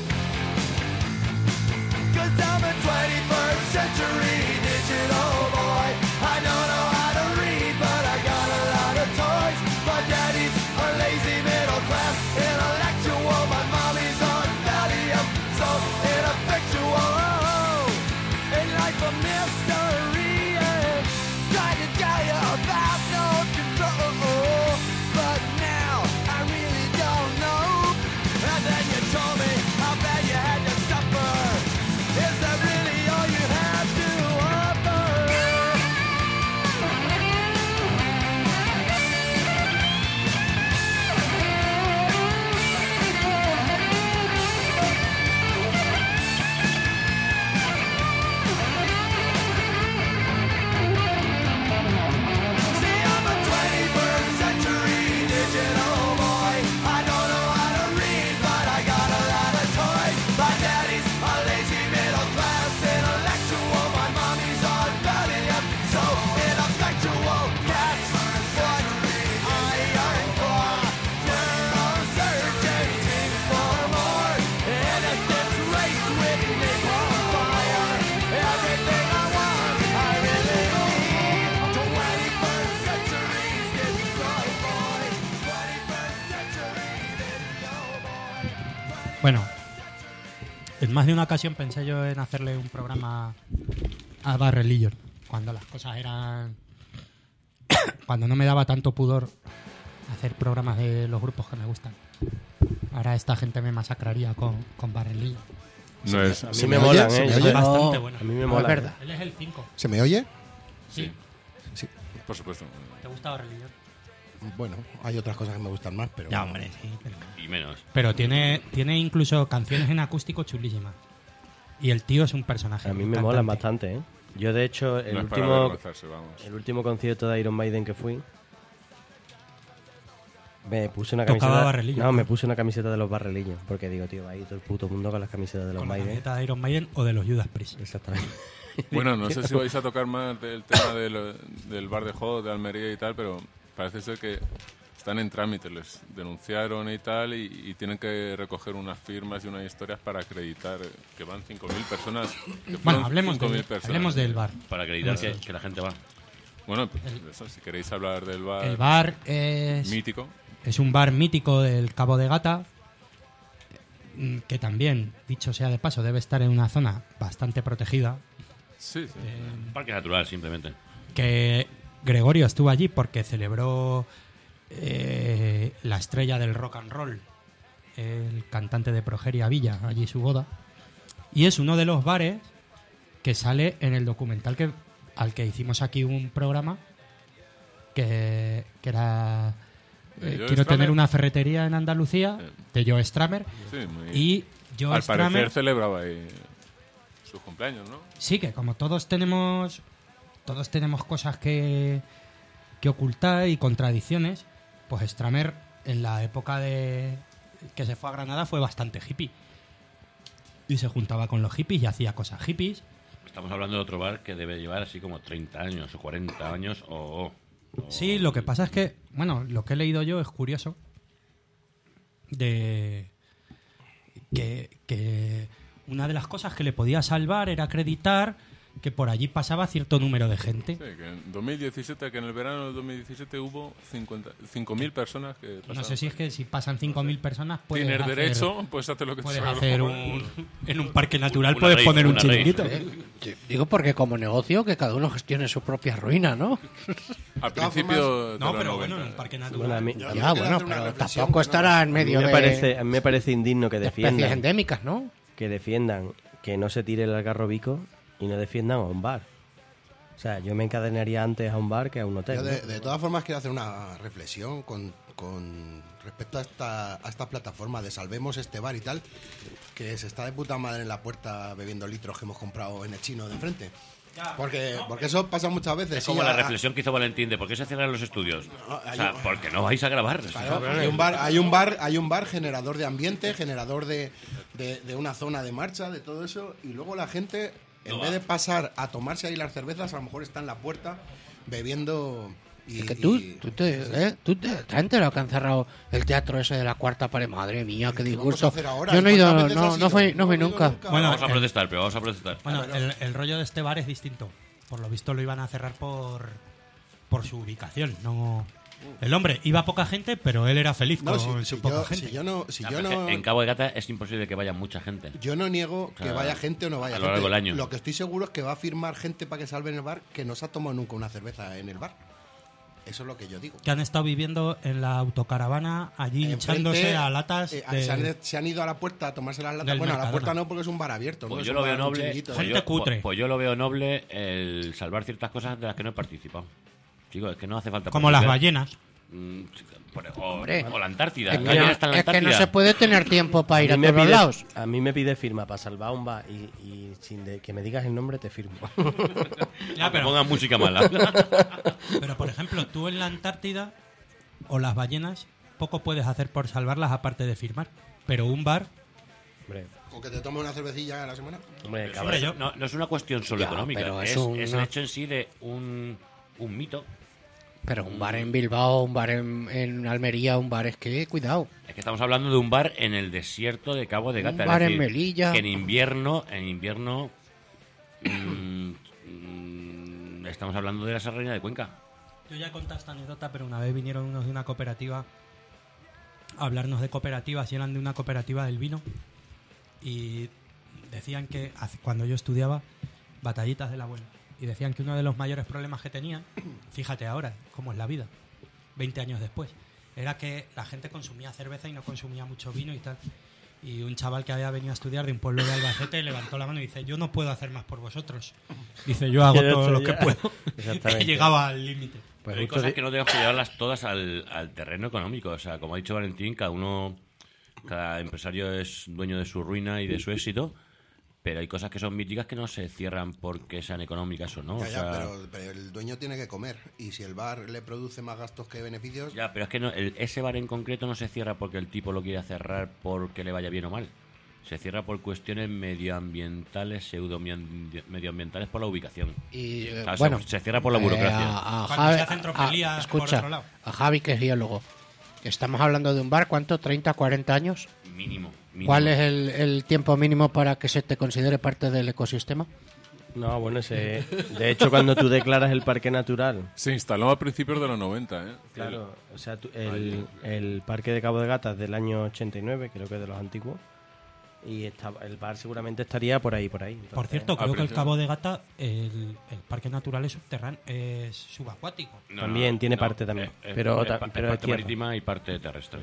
'Cause I'm a twenty-first century digital boy. I don't know how to read, but I got a lot of toys. My daddy's a lazy middle class intellectual. My mommy's on Valium, so ineffectual. Ain't life a mystery? Yeah. Tried to tell you about no control, but now I really don't know. And then you told me how bad you had to suffer. Is that really all you have to offer? See, I'm a En más de una ocasión pensé yo en hacerle un programa a Barrelillo, cuando las cosas eran... cuando no me daba tanto pudor hacer programas de los grupos que me gustan. Ahora esta gente me masacraría con, con Barrelillo. No es... A mí ¿Se me, me molan, oye? ¿Se ¿eh? me Es oye? bastante No. bueno. A mí me No, mola. es verdad. Él es el cinco. ¿Se me oye? Sí. Sí. Por supuesto. ¿Te gusta Barrelillo? Bueno, hay otras cosas que me gustan más, pero... Ya, hombre, sí. Pero, Y menos. pero tiene, tiene incluso canciones en acústico chulísimas. Y el tío es un personaje. A mí un me molan cantante. bastante, ¿eh? Yo, de hecho, el No es para último avergonzarse, vamos. el último concierto de Iron Maiden que fui, me puse una Tocaba camiseta... Barrelillo, No, ¿no? me puse una camiseta de los Barrelillos, porque digo, tío, va ahí todo el puto mundo con las camisetas de los Con la Maiden. camiseta de Iron Maiden o de los Judas Priest. Exactamente. Bueno, no sé si vais a tocar más del tema del, del bar de Hot, de Almería y tal, pero parece ser que están en trámite. Les denunciaron y tal, y, y tienen que recoger unas firmas y unas historias para acreditar que van cinco mil personas. que Bueno, fueron hablemos, cinco mil de, personas. hablemos del bar. Para acreditar que, que la gente va. Bueno, pues eso, si queréis hablar del bar, El bar es, mítico. es un bar mítico del Cabo de Gata, mm, que también, dicho sea de paso, debe estar en una zona bastante protegida. Sí, sí. Parque natural, simplemente. Que Gregorio estuvo allí porque celebró eh, la estrella del rock and roll, el cantante de Progeria Villa, allí su boda. Y es uno de los bares que sale en el documental que al que hicimos aquí un programa que, que era ¿De eh, Joe quiero Stramer? tener una ferretería en Andalucía, Sí. de Joe Stramer. Sí, muy- Y Joe al parecer Stramer, celebraba ahí sus cumpleaños, ¿no? sí, que como todos tenemos todos tenemos cosas que, que ocultar y contradicciones, pues Stramer en la época de que se fue a Granada fue bastante hippie. Y se juntaba con los hippies y hacía cosas hippies. Estamos hablando de otro bar que debe llevar así como treinta años o cuarenta años o... o- Sí, lo que pasa es que, bueno, lo que he leído yo es curioso de que, que una de las cosas que le podía salvar era acreditar que por allí pasaba cierto número de gente. Sí, que en dos mil diecisiete, que en el verano del dos mil diecisiete hubo cinco mil personas que pasaron. No sé si es que si pasan cinco mil personas puedes Tienes hacer, derecho, puedes hacer lo que te puedes salga los hacer cojones. un en un parque natural Una puedes rave, poner un una rave. chiringuito. Sí, digo porque como negocio que cada uno gestione su propia ruina, ¿no? Al todas principio de No, los pero noventa. bueno, en un parque Bueno, natural. a mí, Yo- a yo Ya, quiero bueno, hacer una pero reflexión, tampoco ¿no? estará en mí medio me de, parece, a mí me parece indigno que de especies defiendan, endémicas, ¿no? que defiendan que no se tire el algarrobico y no defiendan a un bar. O sea, yo me encadenaría antes a un bar que a un hotel. Yo ¿no? de, de todas formas quiero hacer una reflexión con, con respecto a esta, a esta plataforma de Salvemos este bar y tal, que se está de puta madre en la puerta bebiendo litros que hemos comprado en el chino de enfrente. Porque, porque eso pasa muchas veces. Es sí, como a- la reflexión que hizo Valentín de por qué se cierran los estudios. O sea, porque no vais a grabar. Claro, hay un bar, hay un bar, hay un bar generador de ambiente, generador de, de, de una zona de marcha, de todo eso, y luego la gente, en No vez va. de pasar a tomarse ahí las cervezas, a lo mejor está en la puerta bebiendo y, Es que tú, y- tú te, ¿eh? tú te, te has enterado que han cerrado el teatro ese de la cuarta pared. Madre mía, qué ¿Qué vamos disgusto. a hacer ahora? Yo no he ido, ¿Cuántas veces no, has no ido? fui, no fui he ido nunca. Bueno, Vamos a el- protestar, pero vamos a protestar. Bueno, el, el rollo de este bar es distinto. Por lo visto lo iban a cerrar por por su ubicación. No, el hombre iba poca gente, pero él era feliz No, con si, su si poca yo, gente. si yo no, si No, yo pero es que no, En Cabo de Gata es imposible que vaya mucha gente. yo no niego sea, que vaya gente o no vaya a lo gente. largo del año. Lo que estoy seguro es que va a firmar gente para que salve en el bar que no se ha tomado nunca una cerveza en el bar. Eso es lo que yo digo. Que han estado viviendo en la autocaravana allí Enfrente, hinchándose a latas eh, de se, han, se han ido a la puerta a tomarse las latas. del Bueno, a la Mercadona. puerta no, porque es un bar abierto. ¿no? Pues Es yo un lo veo bar, un noble. chiringuito. Pues Gente yo, cutre. pues- pues yo lo veo noble el salvar ciertas cosas de las que no he participado. Chicos, es que no hace falta. como las participar. ballenas. Mm, por- o, Hombre. o la Antártida. Es ¿La que, ballena no, está en la es que no Antártida? se puede tener tiempo para ir a mí me todos pide- lados. a mí me pide firma para salvar un bar y, y sin de- que me digas el nombre te firmo. Ya, Aunque pero, pongan música mala. pero por ejemplo, tú en la Antártida o las ballenas poco puedes hacer por salvarlas aparte de firmar. Pero un bar, Hombre, Con que te tomes una cervecilla a la semana. hombre, cabrón. hombre, yo no, no es una cuestión solo Ya, económica. pero Es, es un- es no. el hecho en sí de un, un mito. Pero un bar en Bilbao, un bar en, en Almería, un bar es que, cuidado. Es que estamos hablando de un bar en el desierto de Cabo de Un Gata. es bar en decir, Melilla. Que en invierno, en invierno mm, mm, estamos hablando de la Serranía de Cuenca. yo ya he contado esta anécdota, pero una vez vinieron unos de una cooperativa a hablarnos de cooperativas y eran de una cooperativa del vino. Y decían que hace- cuando yo estudiaba, batallitas del abuelo, y decían que uno de los mayores problemas que tenían, fíjate ahora cómo es la vida, veinte años después, era que la gente consumía cerveza y no consumía mucho vino y tal. Y un chaval que había venido a estudiar de un pueblo de Albacete levantó la mano y dice: yo no puedo hacer más por vosotros. Dice: yo hago Yo todo lo estoy que ya. puedo. Exactamente. Y llegaba al límite. Pues Pero hay justo cosas di- que no tenemos que llevarlas todas al, al terreno económico. O sea, como ha dicho Valentín, cada uno, cada empresario es dueño de su ruina y de su éxito. Pero hay cosas que son míticas que no se cierran porque sean económicas o no. Ya, o ya, sea, pero, pero el dueño tiene que comer. Y si el bar le produce más gastos que beneficios, ya, pero es que no, el- ese bar en concreto no se cierra porque el tipo lo quiera cerrar porque le vaya bien o mal. Se cierra por cuestiones medioambientales, pseudo medioambientales por la ubicación. Y eh, O sea, se- bueno, se cierra por la eh, burocracia. a, a Cuando Javi- se hacen tropelías a- por escucha, otro lado. a Javi, que es biólogo. Estamos hablando de un bar, ¿cuánto? ¿treinta, cuarenta años? Mínimo. mínimo. ¿Cuál es el, el tiempo mínimo para que se te considere parte del ecosistema? No, bueno, ese, de hecho, cuando tú declaras el parque natural, Se instaló a principios de los noventa, ¿eh? claro, o sea, tú- el, el parque de Cabo de Gata es del año ochenta y nueve, creo que es de los antiguos, y está, el bar seguramente estaría por ahí, por ahí. Entonces, Por cierto, Ah, creo que el pero- Cabo de Gata, el, el parque natural es subterráneo, es subacuático. No, También tiene parte también, es- pero es ta- pa- pero es es parte tierra. marítima y parte terrestre.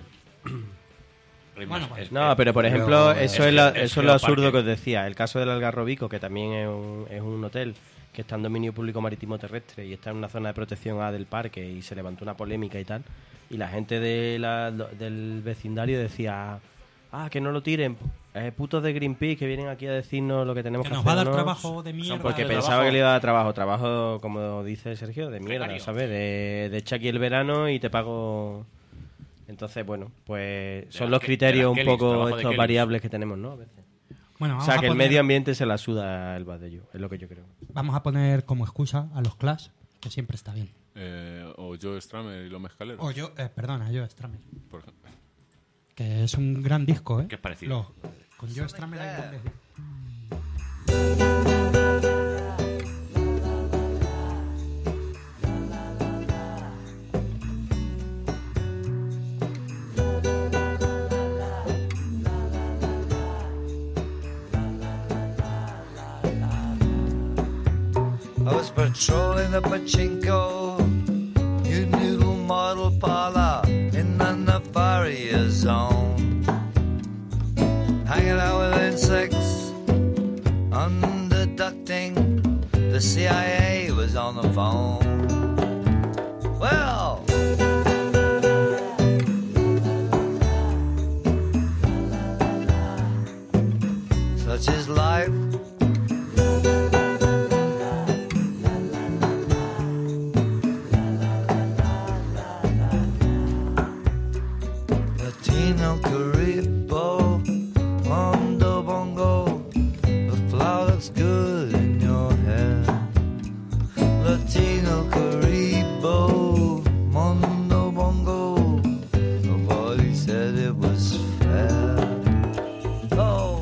Es Bueno, más, pues- es- No, es- pero por pero ejemplo, es eso que- es, la- es eso es lo absurdo geoparque. que os decía. El caso del Algarrobico, que también es un, es un hotel que está en dominio público marítimo terrestre y está en una zona de protección A del parque y se levantó una polémica y tal. Y la gente de la- del vecindario decía: ah, que no lo tiren, eh, putos de Greenpeace que vienen aquí a decirnos lo que tenemos Que que, nos va a hacer. dar ¿no?". trabajo de mierda. Porque de pensaba trabajo. que le iba a dar trabajo. Trabajo, como dice Sergio, de mierda, Precario. ¿sabes? De, de echa aquí el verano y te pago. Entonces, bueno, son las los que- de las criterios un Kellys, poco trabajo de estos Kellys. variables que tenemos, ¿no? A veces. Bueno, O vamos sea, a que el poner- medio ambiente se la suda el Badello, es lo que yo creo. Vamos a poner como excusa a los Clash, que siempre está bien. Eh, o Joe Stramer y los mezcaleros, O yo, eh, perdona, yo Stramer. por ejemplo. Que es un gran disco, ¿eh? Que es parecido. Lo- con Joe Stramer hay grandes discos. I was patrolling the pachinko, new noodle model parlor in the nefarious zone. Hanging out with insects, underducting. The C I A was on the phone. Well, such is life. Latino Caribo, Mondo Bongo, the flower looks good in your hair. Latino Caribo, Mondo Bongo, nobody said it was fair. Oh.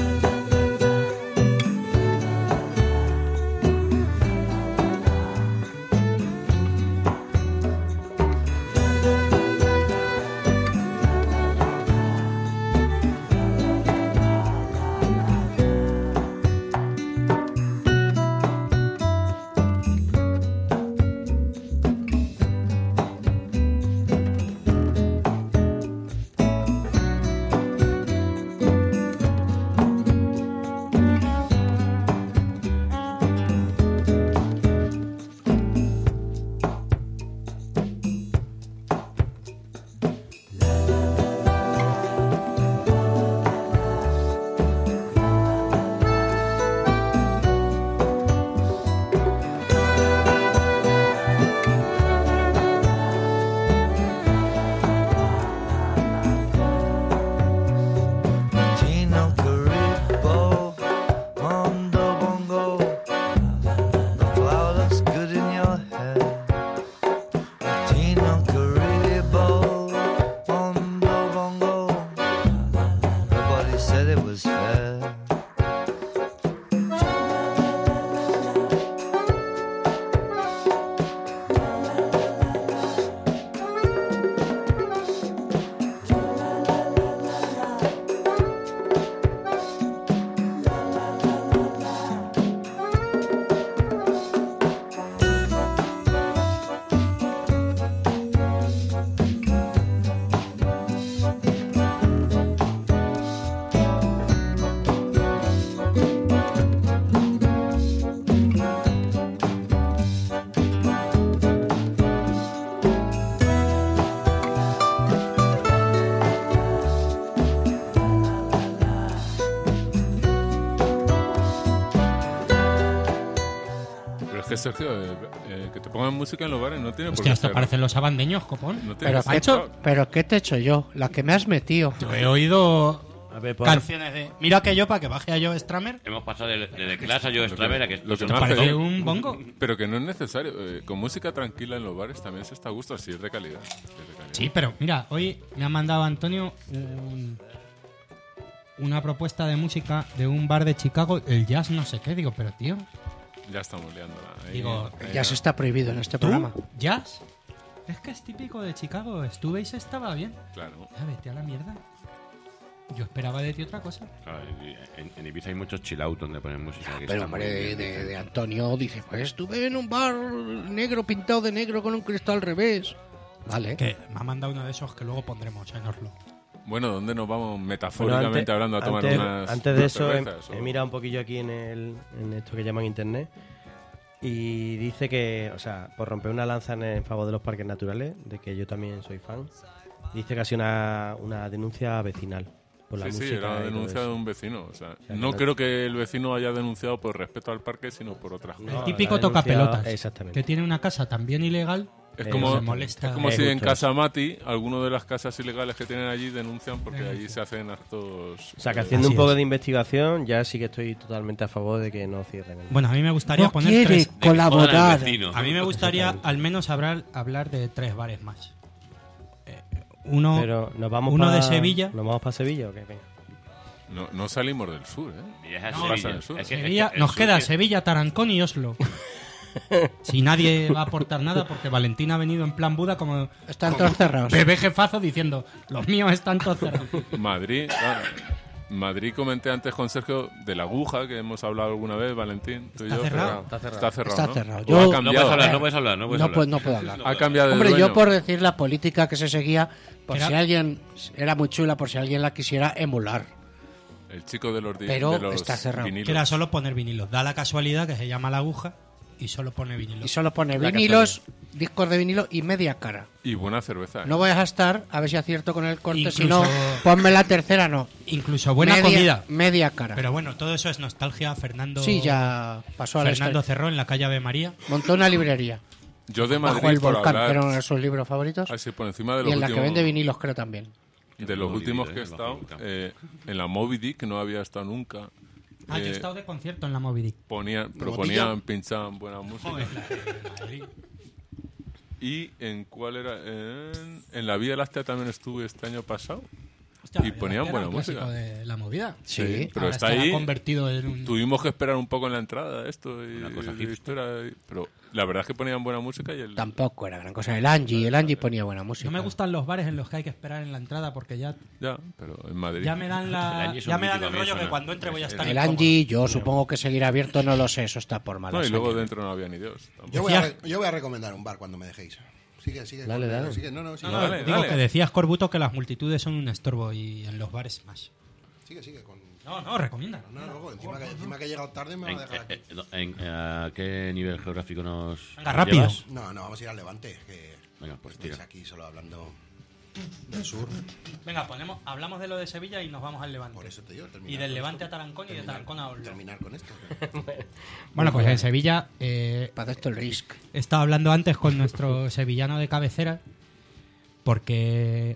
Latino Caribo, Mondo Bongo, the flower looks good in your hair. Latino Caribo, Mondo Bongo, nobody said it was fair. Sergio, eh, eh, que te pongan música en los bares no tiene por Hostia, qué esto ser. parecen los abandeños, copón. No tiene Pero, que ser ¿qué, rock. pero ¿qué te he hecho yo? La que me has metido. Yo he oído A ver, por- canciones de... Mira que yo, para que baje a Joe Stramer, Hemos pasado de, de The Clash a Joe Stramer a que lo que esto me no hace- parece pasó. un bongo. Pero que no es necesario. eh, con música tranquila en los bares también se está a gusto, así es de calidad. es de calidad. Sí, pero mira, hoy me ha mandado Antonio un- una propuesta de música de un bar de Chicago, el jazz no sé qué. Digo, pero tío, Ya estamos liándola. ahí, Digo, ahí, Ya se está prohibido en este ¿tú? programa. ¿Jazz? Es que es típico de Chicago. Estuve y se estaba bien. Claro. Ya vete a la mierda. Yo esperaba de ti otra cosa. Claro, y en, en Ibiza hay muchos chill out donde ponen música. que Pero está hombre, muy de, bien. de- de Antonio dice, pues estuve en un bar negro pintado de negro con un cristal al revés. Vale. Que me ha mandado uno de esos que luego pondremos en Oslo. Bueno, ¿dónde nos vamos Bueno, metafóricamente antes- hablando a tomar antes, unas antes de unas eso, he, cervezas, o- he mirado un poquillo aquí en, el, en esto que llaman internet y dice que, o sea, por romper una lanza en, en favor de los parques naturales, de que yo también soy fan, dice que ha sido una, una denuncia vecinal por la Sí, sí, música. era una y todo denuncia de eso. un vecino. O sea, que no no- creo que el vecino haya denunciado por respeto al parque, sino por otras cosas. No, El típico la toca denuncia- pelotas. exactamente. Que tiene una casa también ilegal. Es Eh, como, se molesta. es como Eh, si en justo Casa Mati, alguno de las casas ilegales que tienen allí denuncian porque Eh. allí se hacen actos. O sea, que eh, haciendo Así un poco es. de investigación, ya sí que estoy totalmente a favor de que no cierren. el- Bueno, a mí me gustaría No poner quiere tres. De que jodan al colaborar. vecino. A mí me gustaría Exactamente. al menos hablar, hablar de tres bares más. Eh, uno, Pero nos vamos uno pa- de Sevilla. ¿Nos vamos para Sevilla o qué? Venga. No, no salimos del sur, ¿eh? Y es a No, Sevilla. pasa en el sur. Es que- es Sevilla- que el nos sur queda tiene- Sevilla, Tarancón y Oslo. Si nadie va a aportar nada, porque Valentín ha venido en plan Buda como Están todos cerrados. bebé jefazo diciendo: los míos están todos cerrados. Madrid. ah, Madrid comenté antes con Sergio de la aguja que hemos hablado alguna vez, Valentín. Tú y Está yo, cerrado. pero- Está cerrado. Está cerrado. Está ¿no? cerrado. O Yo- ha No cambiado. puedes hablar, no puedes hablar, no puedes No, hablar. pues no puedo hablar. Ha cambiado de Hombre, dueño. yo por decir la política que se seguía, por Era- si alguien era muy chula, por si alguien la quisiera emular. El chico de los, di- Pero de los está cerrado. vinilos. Que era solo poner vinilos. Da la casualidad que se llama la aguja y solo pone Y vinilos. solo pone La vinilos, discos de vinilo y media cara. Y buena cerveza. ¿eh? No vayas a estar, a ver si acierto con el corte, si Incluso- no, ponme la tercera, no. Incluso buena media, comida. Media cara. Pero bueno, todo eso es nostalgia. Fernando, Sí, ya pasó a la Fernando historia. cerró en la calle Ave María. Montó una librería Yo de Madrid, bajo el por volcán, hablar, que era uno de sus libros favoritos. así por encima de Y los en la que últimos, vende vinilos, creo también. de los Moby últimos Dick, que he ¿eh? estado, Bajo el volcán. eh, en la Moby Dick no había estado nunca. Ah, yo he Eh, estado de concierto en la Moby Dick. ponían, proponían, pinchaban buena música. ¿Y en cuál era? En, en la Vía Láctea también estuve este año pasado. Hostia, y ponían era buena un clásico música. de la movida. Sí, pero Ahora está estará ahí. convertido en un... Tuvimos que esperar un poco en la entrada esto y, Una cosa y hipster. historia, y- pero la verdad es que ponían buena música y el Tampoco era gran cosa. El Angie, el Angie ponía buena música. No me gustan los bares en los que hay que esperar en la entrada porque ya, ya, pero en Madrid. ya me dan El la, Angie es un ya me dan mítico, el a mí rollo suena. que cuando entre voy a estar El incómodo. Angie, yo supongo que seguirá abierto, no lo sé, eso está por malas. No, y luego años. dentro no había ni Dios. tampoco. Yo voy, a, Decía- re- yo voy a recomendar un bar cuando me dejéis. Sigue, sigue. Dale, con- dale. Sigue, no, no, sigue. No, no, Dale, digo dale. que decías, Corbuto, que las multitudes son un estorbo y en los bares más. Sigue, sigue. Con... No, no, recomienda. No, luego, encima que, encima que he llegado tarde me ¿En, va a dejar eh, aquí. eh, no, en- eh, ¿A qué nivel geográfico nos Venga, nos rápido. llevas? No, no, vamos a ir al Levante. Que Venga, pues estáis tira. aquí solo hablando del sur. Venga, ponemos, hablamos de lo de Sevilla y nos vamos al Levante. Por eso te digo. terminar Y del con Levante a esto. Tarancón y de Terminar- Tarancón a Oslo. Terminar con esto. Bueno, pues en Sevilla eh, Para esto el Risk. he estado hablando antes con nuestro sevillano de cabecera porque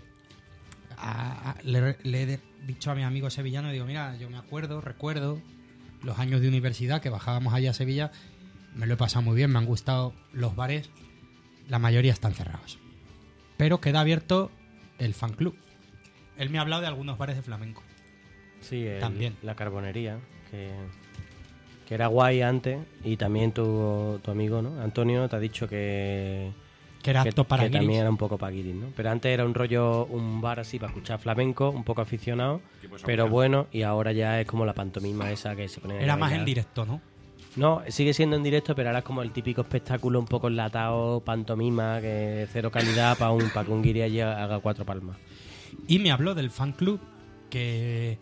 a- a- le, le he dicho a mi amigo sevillano, digo, mira, yo me acuerdo, recuerdo los años de universidad que bajábamos allá a Sevilla, me lo he pasado muy bien, me han gustado los bares, la mayoría están cerrados. Pero queda abierto el fan club. Él me ha hablado de algunos bares de flamenco. Sí, el- También. la carbonería, que, que era guay antes. Y también tu, tu amigo, ¿no? Antonio, te ha dicho que, Que era que, apto para que guiris. también era un poco para guiris, ¿no? Pero antes era un rollo, un bar así para escuchar flamenco, un poco aficionado, Que pues, pero ahora- bueno. Y ahora ya es como la pantomima esa que se pone Era más en directo, ¿no? No, sigue siendo en directo, pero ahora es como el típico espectáculo un poco enlatado, pantomima, que cero calidad para un, para que un guiri allí haga cuatro palmas. Y me habló del fan club que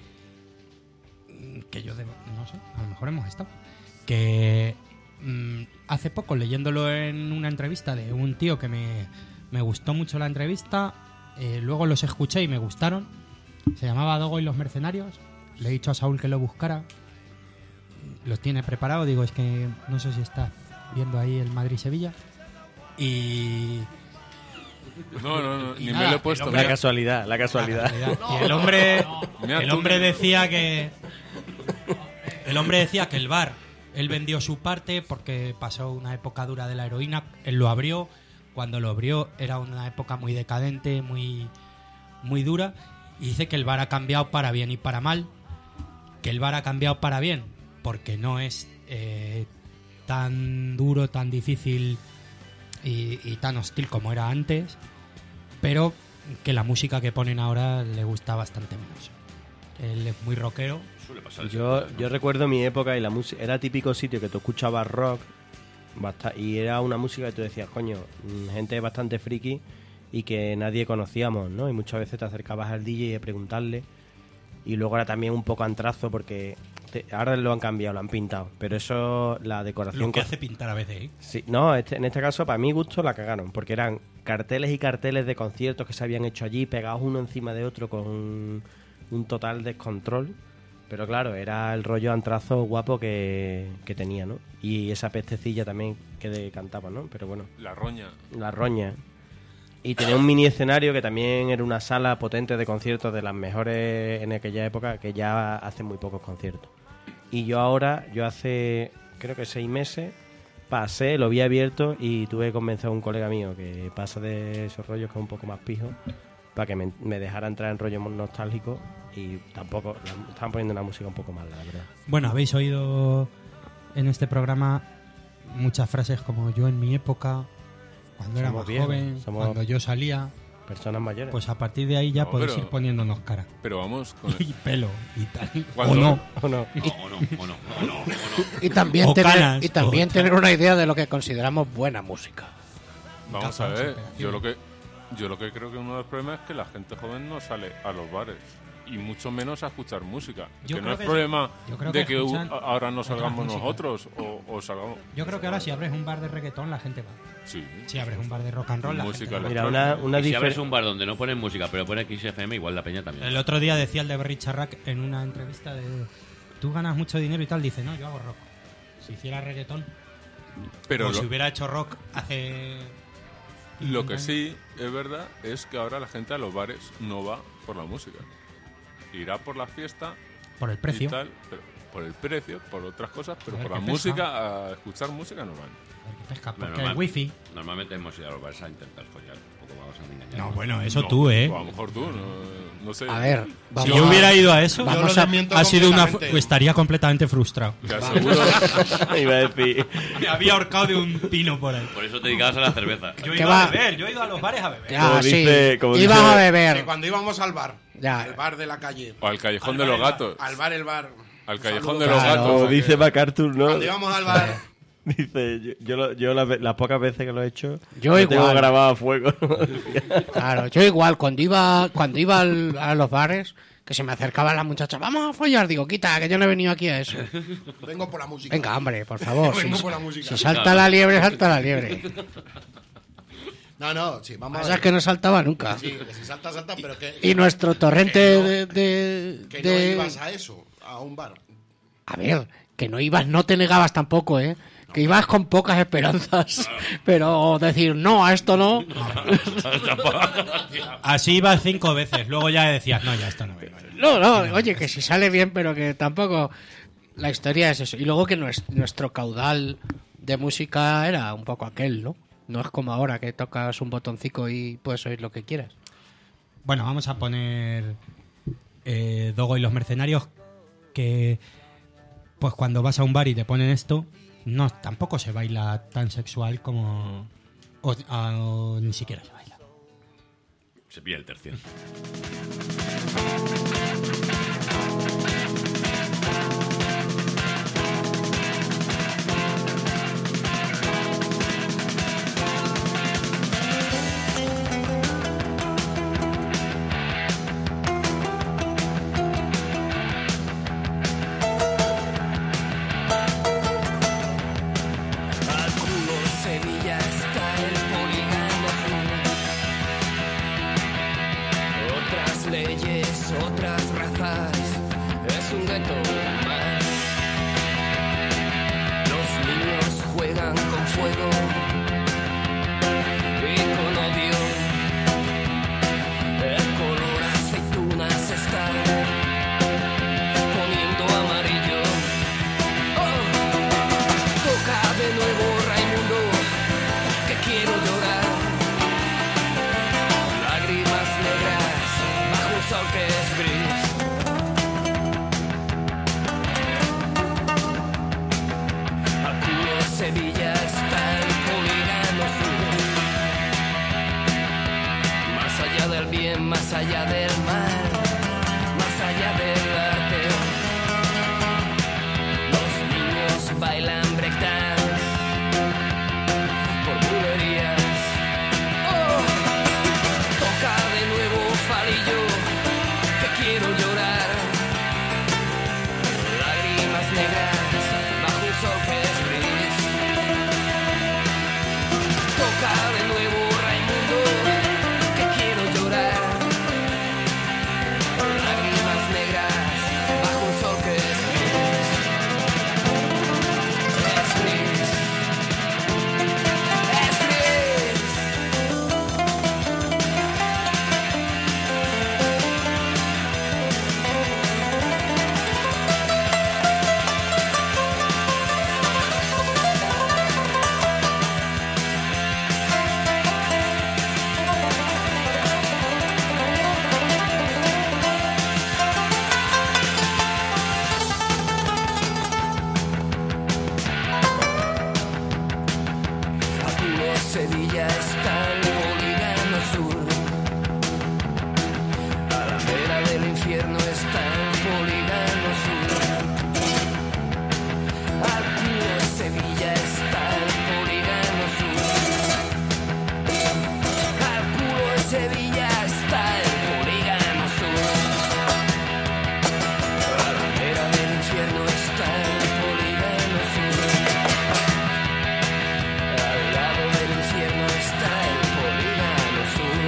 que yo debo, no sé, a lo mejor hemos estado que mm, hace poco leyéndolo en una entrevista de un tío que me, me gustó mucho la entrevista, eh, luego los escuché y me gustaron, se llamaba Dogo y los mercenarios, le he dicho a Saúl que lo buscara, los tiene preparado, digo, es que no sé si está viendo ahí el Madrid-Sevilla. Y... No, no, no, Y ni nada, me lo he puesto. el La mira. casualidad, la casualidad. Y el hombre, Mira el tú. hombre decía que... El hombre decía que el bar, él vendió su parte porque pasó una época dura de la heroína, él lo abrió, cuando lo abrió era una época muy decadente, muy, muy dura, y dice que el bar ha cambiado para bien y para mal, que el bar ha cambiado para bien porque no es eh, tan duro, tan difícil y, y tan hostil como era antes, pero que la música que ponen ahora le gusta bastante menos. Él es muy rockero. Suele pasar eso, Yo, ¿no? yo recuerdo mi época y la música era típico sitio que tú escuchabas rock basta- y era una música que tú decías, coño, mm, gente bastante friki y que nadie conocíamos, ¿no? Y muchas veces te acercabas al D J a preguntarle, y luego era también un poco antrazo porque te- ahora lo han cambiado, lo han pintado, pero eso, la decoración Lo que que hace pintar a veces, ¿eh? Sí, no, este- en este caso, para mi gusto, la cagaron, porque eran carteles y carteles de conciertos que se habían hecho allí, pegados uno encima de otro con un, un total descontrol. Pero claro, era el rollo antrazo guapo que, que tenía, ¿no? Y esa pestecilla también que de- cantaba, ¿no? Pero bueno, La roña. la roña. Y tenía un mini escenario que también era una sala potente de conciertos de las mejores en aquella época, que ya hace muy pocos conciertos. Y yo ahora, yo hace creo que seis meses, pasé, lo vi abierto y tuve que convencer a un colega mío que pasa de esos rollos que es un poco más pijo, para que me, me dejara entrar en rollo nostálgico, y tampoco, la- estaban poniendo una música un poco más, la verdad. Bueno, habéis oído en este programa muchas frases como yo en mi época, cuando era Somos más viejos, joven, somos- cuando yo salía. Personas mayores. Pues a partir de ahí ya No, podéis pero- ir poniéndonos cara. Pero vamos con Y pelo y tal. Cuando- O no. ¿O no? No, o no, o no, o no, o no. Y también, O tener, canas, y también o- tener una idea de lo que consideramos buena música. Vamos a Gafas, ver, operaciones. yo lo que yo lo que creo que uno de los problemas es que la gente joven no sale a los bares y mucho menos a escuchar música. Yo que no creo es que- problema yo creo de que que u- escuchan ahora no otras salgamos músicas. nosotros o, o salgamos. Yo creo que ahora si abres un bar de reggaetón la gente va. Sí. Si abres un bar de rock and roll la Música gente va. Mira, una, una Y si abres diferencia. un bar donde no ponen música, pero pone X F M, igual la peña también. El otro día decía el de Berry Charrac en una entrevista de tú ganas mucho dinero y tal, dice, no, yo hago rock. Si hiciera reggaetón, Pero o lo, si hubiera hecho rock hace... lo que sí es verdad es que ahora la gente a los bares no va por la música. Irá por la fiesta Por el precio. y tal, pero por el precio, por otras cosas, pero A ver por la qué pesca. música, a escuchar música no van. Porque pesca, Bueno, porque el normal- wifi... Normalmente hemos ido a los bares a intentar follar. Tampoco vamos a engañar. No, bueno, eso No, tú, ¿eh? o a lo mejor tú, no, no sé. A ver, Si vamos yo a- hubiera ido a eso, Vamos Yo lo a- desmiento ha sido una... completamente. estaría completamente frustrado. Te aseguro, Iba a decir. Me había ahorcado de un pino por ahí. Por eso te dedicabas a la cerveza. Yo he ¿Qué ido va? a beber, yo he ido a los bares a beber. Ya, Como sí. dice- como Ibas dice- a Que beber. cuando íbamos al bar, Ya. al bar de la calle, o al callejón Al de bar, los el bar. gatos. al bar, el bar. Al Un callejón saludo. de los Claro. gatos. Como dice que- MacArthur, ¿no? Cuando íbamos al bar, Dice, yo, yo, lo- yo las, ve- las pocas veces que lo he hecho, Yo lo igual. tengo grabado a fuego. Claro, yo igual, cuando iba, cuando iba al- a los bares, que se me acercaban las muchachas, vamos a follar, digo, quita, que yo no he venido aquí a eso. vengo por la música. Venga, hombre, por favor. Vengo Si, por la música. si salta la liebre, salta la liebre. No, no, sí, vamos a Pasa ver. es que no saltaba nunca. Sí, que si salta, salta, pero que, Y nuestro torrente Que no- de, de- que de- no ibas a eso, a un bar. A ver, que no ibas, no te negabas tampoco, ¿eh? Que ibas con pocas esperanzas. Pero decir, no, a esto no. Así ibas cinco veces, luego ya decías, no, ya esto no me vale. No, no, oye, que si sale bien, pero que tampoco. La historia es eso. Y luego que nues- nuestro caudal de música era un poco aquel, ¿no? No es como ahora que tocas un botoncito y puedes oír lo que quieras. Bueno, vamos a poner eh, Dogo y los mercenarios, que pues cuando vas a un bar y te ponen esto, no, tampoco se baila tan sexual como... O, o ni siquiera se baila. Se pilla el tercio. Al culo de Sevilla está el polígono azul. Otras leyes, otras razas, es un gueto más. Los niños juegan con también más allá del mal, más allá del arte. Los niños bailan breakdance por bulerías. Oh, toca de nuevo Falillo, que quiero llorar. Lágrimas negras bajo un sol que es gris. Toca de nuevo Raimundo, que quiero llorar. Lágrimas negras bajo un sol que es gris. Es gris. Es gris. Arturo Sevilla está en Polígono Sur. A la vera del infierno está en Polígono Sur. Arturo Sevilla está en Polígono Sur. Arturo Sevilla está en Polígono Sur. A la vera del infierno está en Polígono Sur. Al lado del infierno está el Polígono Sur.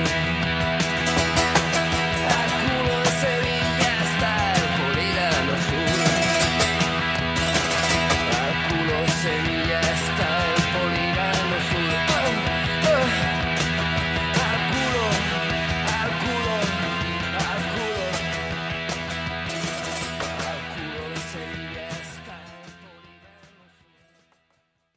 Al culo de Sevilla está el Polígono Sur. Al culo de Sevilla está el Polígono Sur. Oh, oh. Al culo, al culo, al culo. Al culo de Sevilla está el Polígono Sur.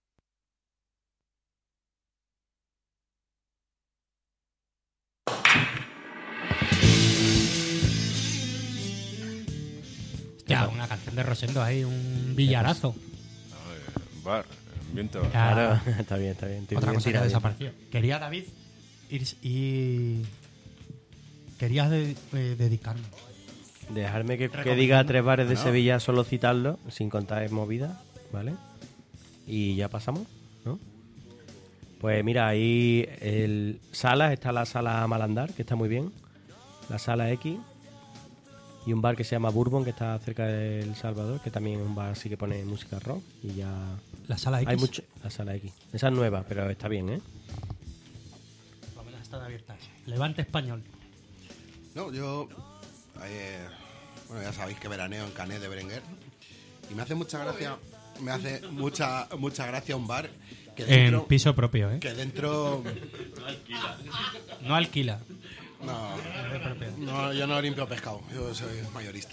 Hostia, una canción de Rosendo ahí, un villarazo. No, eh, bar, ambiente bar. Ya, Claro, está bien, está bien. Estoy otra bien cosa que tirado. desapareció. Quería, David, ir y... Querías de- eh, dedicarnos. Dejarme que, que Recomendando. diga tres bares de No. Sevilla, solo citarlo, sin contar en movida, ¿vale? Y ya pasamos, ¿no? Pues mira, ahí el salas, está la sala Malandar, que está muy bien, la sala X, y un bar que se llama Bourbon, que está cerca de El Salvador, que también es un bar así que pone música rock, y ya... La sala X. Hay mucho... La sala X. Esa es nueva, pero está bien, ¿eh? Por lo menos están abiertas. Levante Español. No, yo. eh, bueno, ya sabéis que veraneo en Canet de Berenguer. Y me hace mucha gracia. Me hace mucha mucha gracia un bar que dentro. En piso propio, ¿eh? Que dentro. No alquila. No, Es de propiedad. no, yo no limpio pescado. Yo soy mayorista.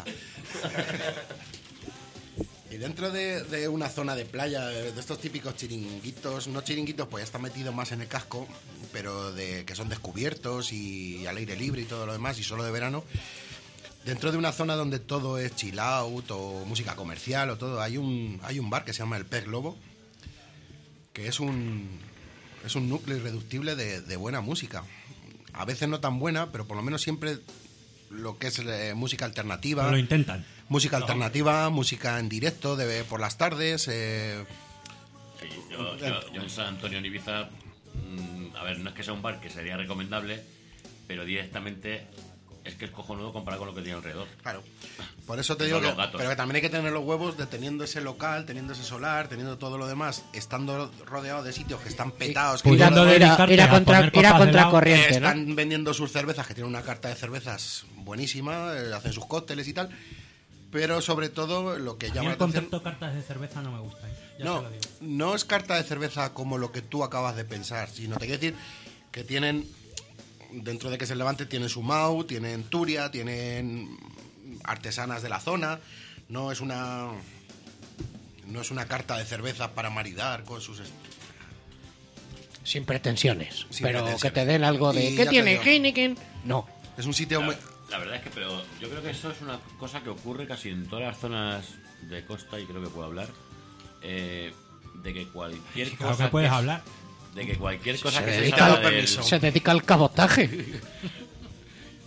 Y dentro de, de una zona de playa, de estos típicos chiringuitos, no chiringuitos, pues ya está metido más en el casco, pero de que son descubiertos y al aire libre y todo lo demás, y solo de verano. Dentro de una zona donde todo es chill out o música comercial o todo, hay un, hay un bar que se llama El Pez Globo, que es un, es un núcleo irreductible de, de buena música. A veces no tan buena, pero por lo menos siempre lo que es eh, música alternativa. Pero lo intentan. Música alternativa, música en directo de, por las tardes. Eh, Sí, yo, yo- yo en San Antonio, en Ibiza, mm, a ver, no es que sea un bar que sería recomendable, pero directamente es que es cojonudo comparado con lo que tiene alrededor. claro. Por eso te Son digo que, los gatos. pero que también hay que tener los huevos de teniendo ese local, teniendo ese solar, teniendo todo lo demás, estando rodeado de sitios que están petados, que Pudiendo todo- Ir a, dedicarte ir a a contra, poner ir a copas de contracorriente, que ¿no? están vendiendo sus cervezas, que tienen una carta de cervezas buenísima, eh, hacen sus cócteles y tal, pero sobre todo lo que A mí llama el la atención... concepto cartas de cerveza no me gusta, ¿eh? Ya No, te lo digo. no es carta de cerveza como lo que tú acabas de pensar, sino te quiero decir que tienen, dentro de que es el Levante, tienen su Mau, tienen Turia, tienen artesanas de la zona, no es una no es una carta de cerveza para maridar con sus... est- Sin pretensiones. Sin pero pretensiones. que te den algo de... Y ya ¿Qué te tiene digo. Heineken? No. Es un sitio muy... La verdad es que, pero yo creo que eso es una cosa que ocurre casi en todas las zonas de costa, y creo que puedo hablar, eh, de que cualquier Claro cosa que puedes es- hablar. de que cualquier cosa Se que se dedica salga al del- permiso. Se dedica al cabotaje.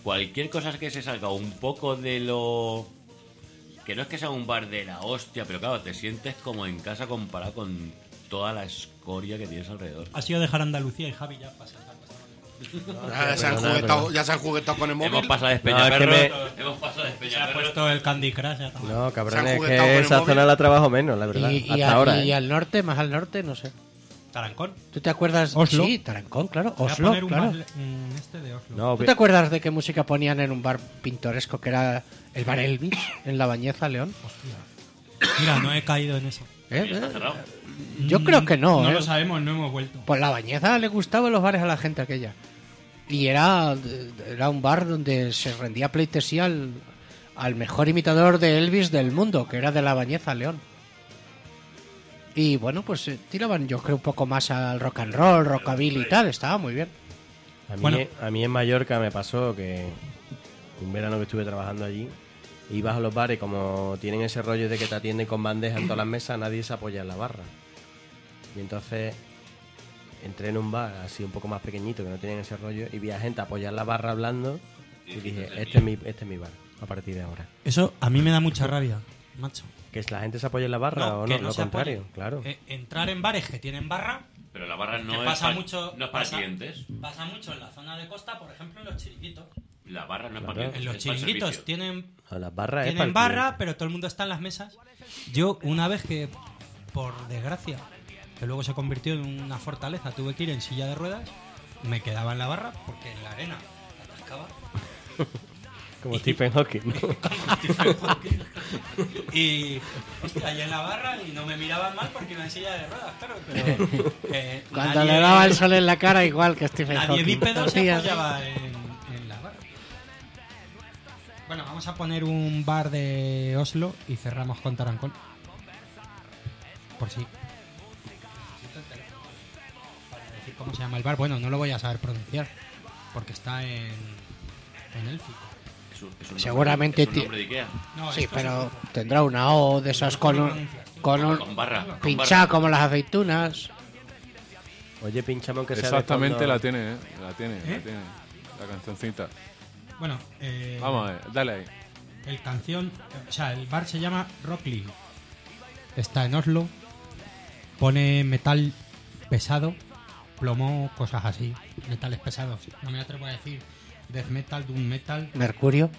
cualquier cosa que se salga un poco de lo... Que no es que sea un bar de la hostia, pero claro, te sientes como en casa comparado con toda la escoria que tienes alrededor. Ha sido dejar Andalucía y Javi ya pasa. Ya se han juguetado, ya se han juguetado con el móvil. Hemos pasado de No, es que Peñaperro. Hemos pasado de Se ha Peñaperro. puesto el Candy Crush ya también. No, Se cabrón, han es juguetado con que el esa móvil. zona la trabajo menos, la verdad. Y, y Hasta a- ahora, y ¿eh? al norte, más al norte, no sé. Tarancón. ¿Tú te acuerdas? Oslo. Sí, Tarancón, claro. Voy a Oslo, poner un claro. bar, mm, este de Oslo. No, ¿Tú te acuerdas de qué música ponían en un bar pintoresco que era el bar Elvis, en La Bañeza, León? Mira, no he caído en eso. ¿Eh? Está ¿Eh? cerrado. Yo creo que no, No ¿eh? lo sabemos, no hemos vuelto. Pues La Bañeza le gustaban los bares a la gente aquella. Y era, era un bar donde se rendía pleitesía al, al mejor imitador de Elvis del mundo, que era de La Bañeza, León. Y bueno, pues eh, tiraban yo creo un poco más al rock and roll, rockabilly y tal, estaba muy bien. A mí, Bueno. a mí en Mallorca me pasó que un verano que estuve trabajando allí, ibas a los bares, como tienen ese rollo de que te atienden con bandeja en todas las mesas, nadie se apoya en la barra. Y entonces entré en un bar así un poco más pequeñito, que no tienen ese rollo, y vi a gente apoyar la barra hablando, y dije, este es mi, este es mi bar, a partir de ahora. Eso a mí me da mucha rabia, macho. ¿Que la gente se apoya en la barra o que no? Lo se apoye. contrario, claro. Eh, entrar en bares que tienen barra, Pero la barra que no es, pasa pa- mucho, no es para pasa, clientes. pasa mucho en la zona de costa, por ejemplo en los chiringuitos. La barra no es Claro. para clientes. En los es para el chiringuitos servicio. tienen, A las barras es para tienen el barra, cliente. pero todo el mundo está en las mesas. Yo una vez que, por desgracia, que luego se convirtió en una fortaleza, tuve que ir en silla de ruedas, me quedaba en la barra porque en la arena la atascaba. Como Stephen Hawking, ¿no? Y, hostia, allí en la barra y no me miraban mal porque iba en silla de ruedas, claro, pero... eh, Cuando nadie- le daba el sol en la cara, igual que Stephen Nadie Hawking. bípedo se Hacía- apoyaba en, en la barra. Bueno, vamos a poner un bar de Oslo y cerramos con Tarancón. Por si. Para decir cómo se llama el bar. Bueno, no lo voy a saber pronunciar porque está en, en élfico. Es un- es un Seguramente nombre- es un ti- nombre de Ikea. No, Sí, esto es pero un- tendrá una O de esas con un, con un Con barra. con pinchada barra. como las aceitunas. Oye, pinchame aunque sea de Exactamente fondo. la tiene, ¿eh? La tiene, ¿Eh? la tiene. La cancioncita. Bueno, eh, Vamos a ver, dale ahí. el canción, o sea, el bar se llama Rockley. Está en Oslo. Pone metal pesado, plomo, cosas así, metales pesados. No me atrevo a decir death metal, doom metal. Mercurio.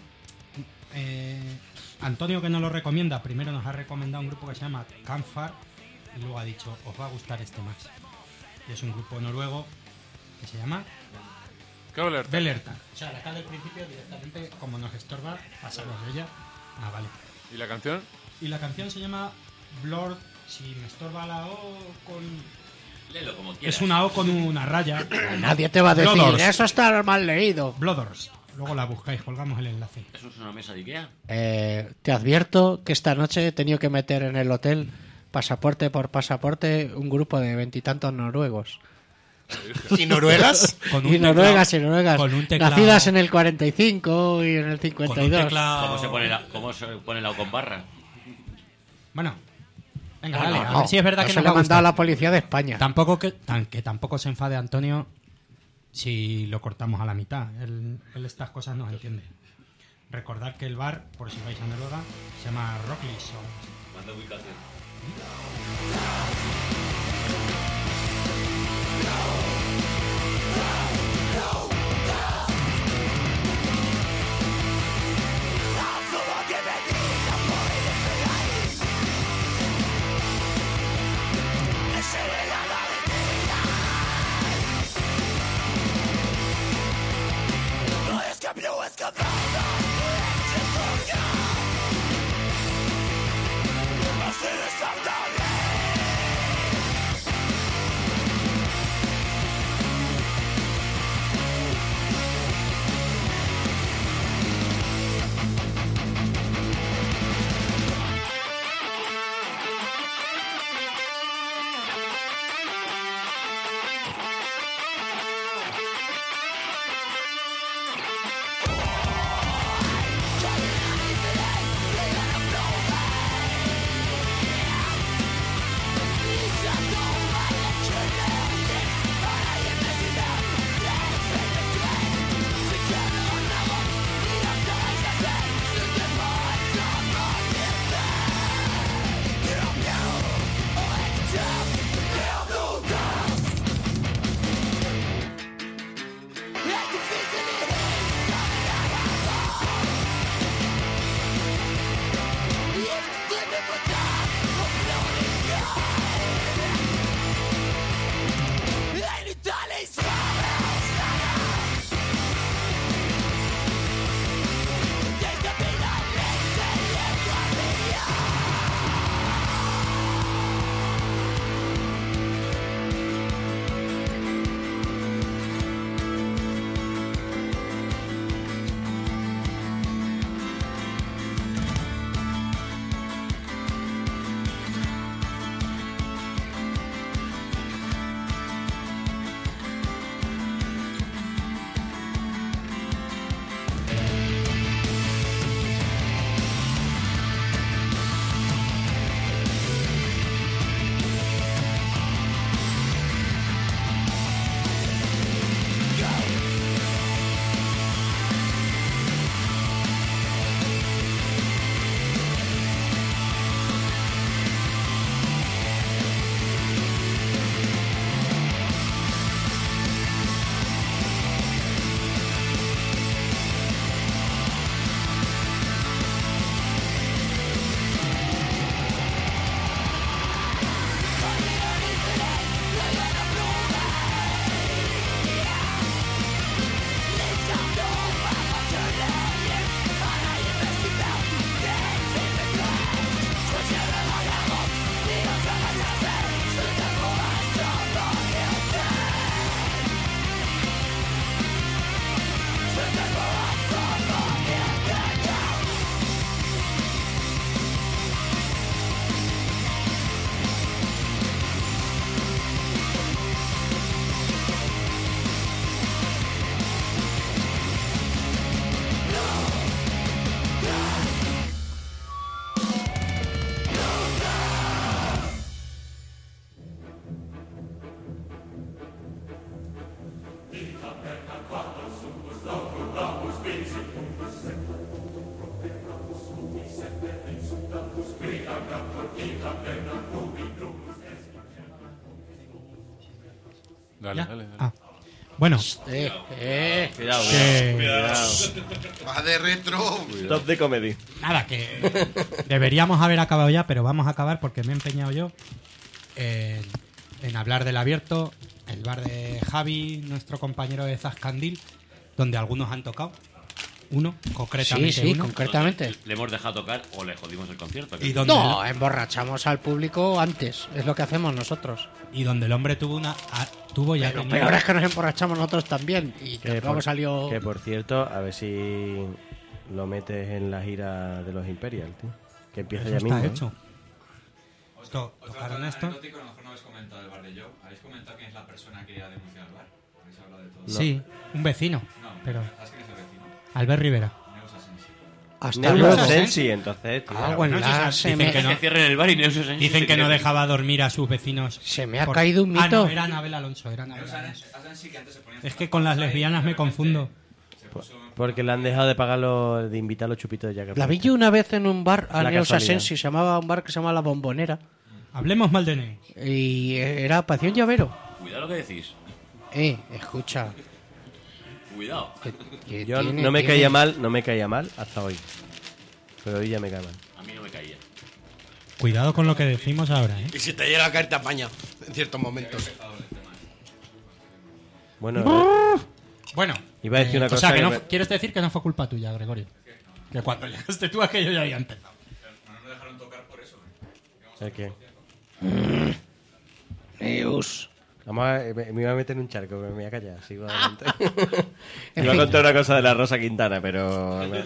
Eh, Antonio, que nos lo recomienda, primero nos ha recomendado un grupo que se llama Campfire y luego ha dicho, os va a gustar este más. Y es un grupo noruego que se llama ¿Qué oler? Belerta. O sea, de acá del principio directamente, como nos estorba, pasamos de ella. Ah, vale. ¿Y la canción? Y la canción se llama Blood. Si me estorba la O con... Léelo como quieras. Es una O con una raya. Nadie te va a decir, Bloodors. eso está mal leído. Bloodors. Luego la buscáis, colgamos el enlace. ¿Eso es una mesa de Ikea? Eh, te advierto que esta noche he tenido que meter en el hotel, pasaporte por pasaporte, un grupo de veintitantos noruegos. ¿Y noruegas? Con un Y noruegas y teclado- noruegas. Con un teclado, Nacidas en el cuarenta y cinco y en el con cincuenta y un dos. teclado- ¿Cómo se pone la, cómo se pone la O con barra? Bueno, venga, No, dale, no, a no. ver si es verdad No que se nos le va ha a mandado a gustar. la policía de España. Tampoco que, tan- que tampoco se enfade Antonio si lo cortamos a la mitad. Él, él estas cosas no entiende. Recordad que el bar, por si vais a Noruega, se llama Rockley Sound. Manda ubicación. Thank Dale, ¿Ya? dale, dale. Ah. Bueno, Eh, eh. Cuidado, que- cuidado. Va de retro. Top de comedy. nada, que deberíamos haber acabado ya, pero vamos a acabar porque me he empeñado yo en, en hablar del abierto, el bar de Javi, nuestro compañero de Zascandil, donde algunos han tocado. Uno, concretamente Sí, sí, uno. concretamente. Le hemos dejado tocar o le jodimos el concierto. Y donde, No, emborrachamos al público antes. Es lo que hacemos nosotros. y donde el hombre tuvo una ah, tuvo ya Lo tenía- peor es que nos emborrachamos nosotros también. Y que Que luego por, salió. que por cierto, a ver si lo metes en la gira de los Imperial, tío. Que empieza Eso ya está mismo. ¿eh? hecho. Esto, Otra tocaron cosa esto. anecdótico, a lo mejor no habéis comentado el bar de Joe. ¿Habéis comentado quién es la persona que ha denunciado el bar? ¿Habéis hablado de todo? Sí, un vecino, No, pero ¿sabes quién es el vecino? Albert Rivera. Neus Asensi. Hasta Neus luego. Asensi, entonces, tío. Ah, bueno, No, la- sí, se, dicen me, que no. Que cierren el bar y Neus Asensi Dicen se que no quiere- dejaba dormir a sus vecinos. se me ha por- caído un Ah, mito. no, era Anabel Alonso, era Anabel Neus Alonso. Asensi, que antes se ponía Es que con las lesbianas me confundo. se puso Porque le han dejado de pagar los, de invitar los chupitos de Jack. La vi yo una vez en un bar a La Neus casualidad. Asensi. Se llamaba un bar que se llama La Bombonera. Hablemos mal de Neus. Y era, parecía un llavero. Cuidado lo que decís. Eh, escucha. Cuidado. que- que Yo tiene- no me tiene- caía mal, no me caía mal hasta hoy. Pero hoy ya me cae mal. A mí no me caía. Cuidado con lo que decimos ahora, ¿eh? Y si te llega a caer, te apaña en ciertos momentos. Bueno, eh, Bueno, Iba a decir una o cosa sea, que que no me- fu- quieres decir que no fue culpa tuya, Gregorio. Que cuando llegaste tú aquello ya había empezado. No nos dejaron tocar por eso. ¿eh? ¿el qué? Neus. Vamos a, me, me iba a meter en un charco, pero me voy a callar. Sigo adelante. Iba a contar una cosa de la Rosa Quintana, pero... no.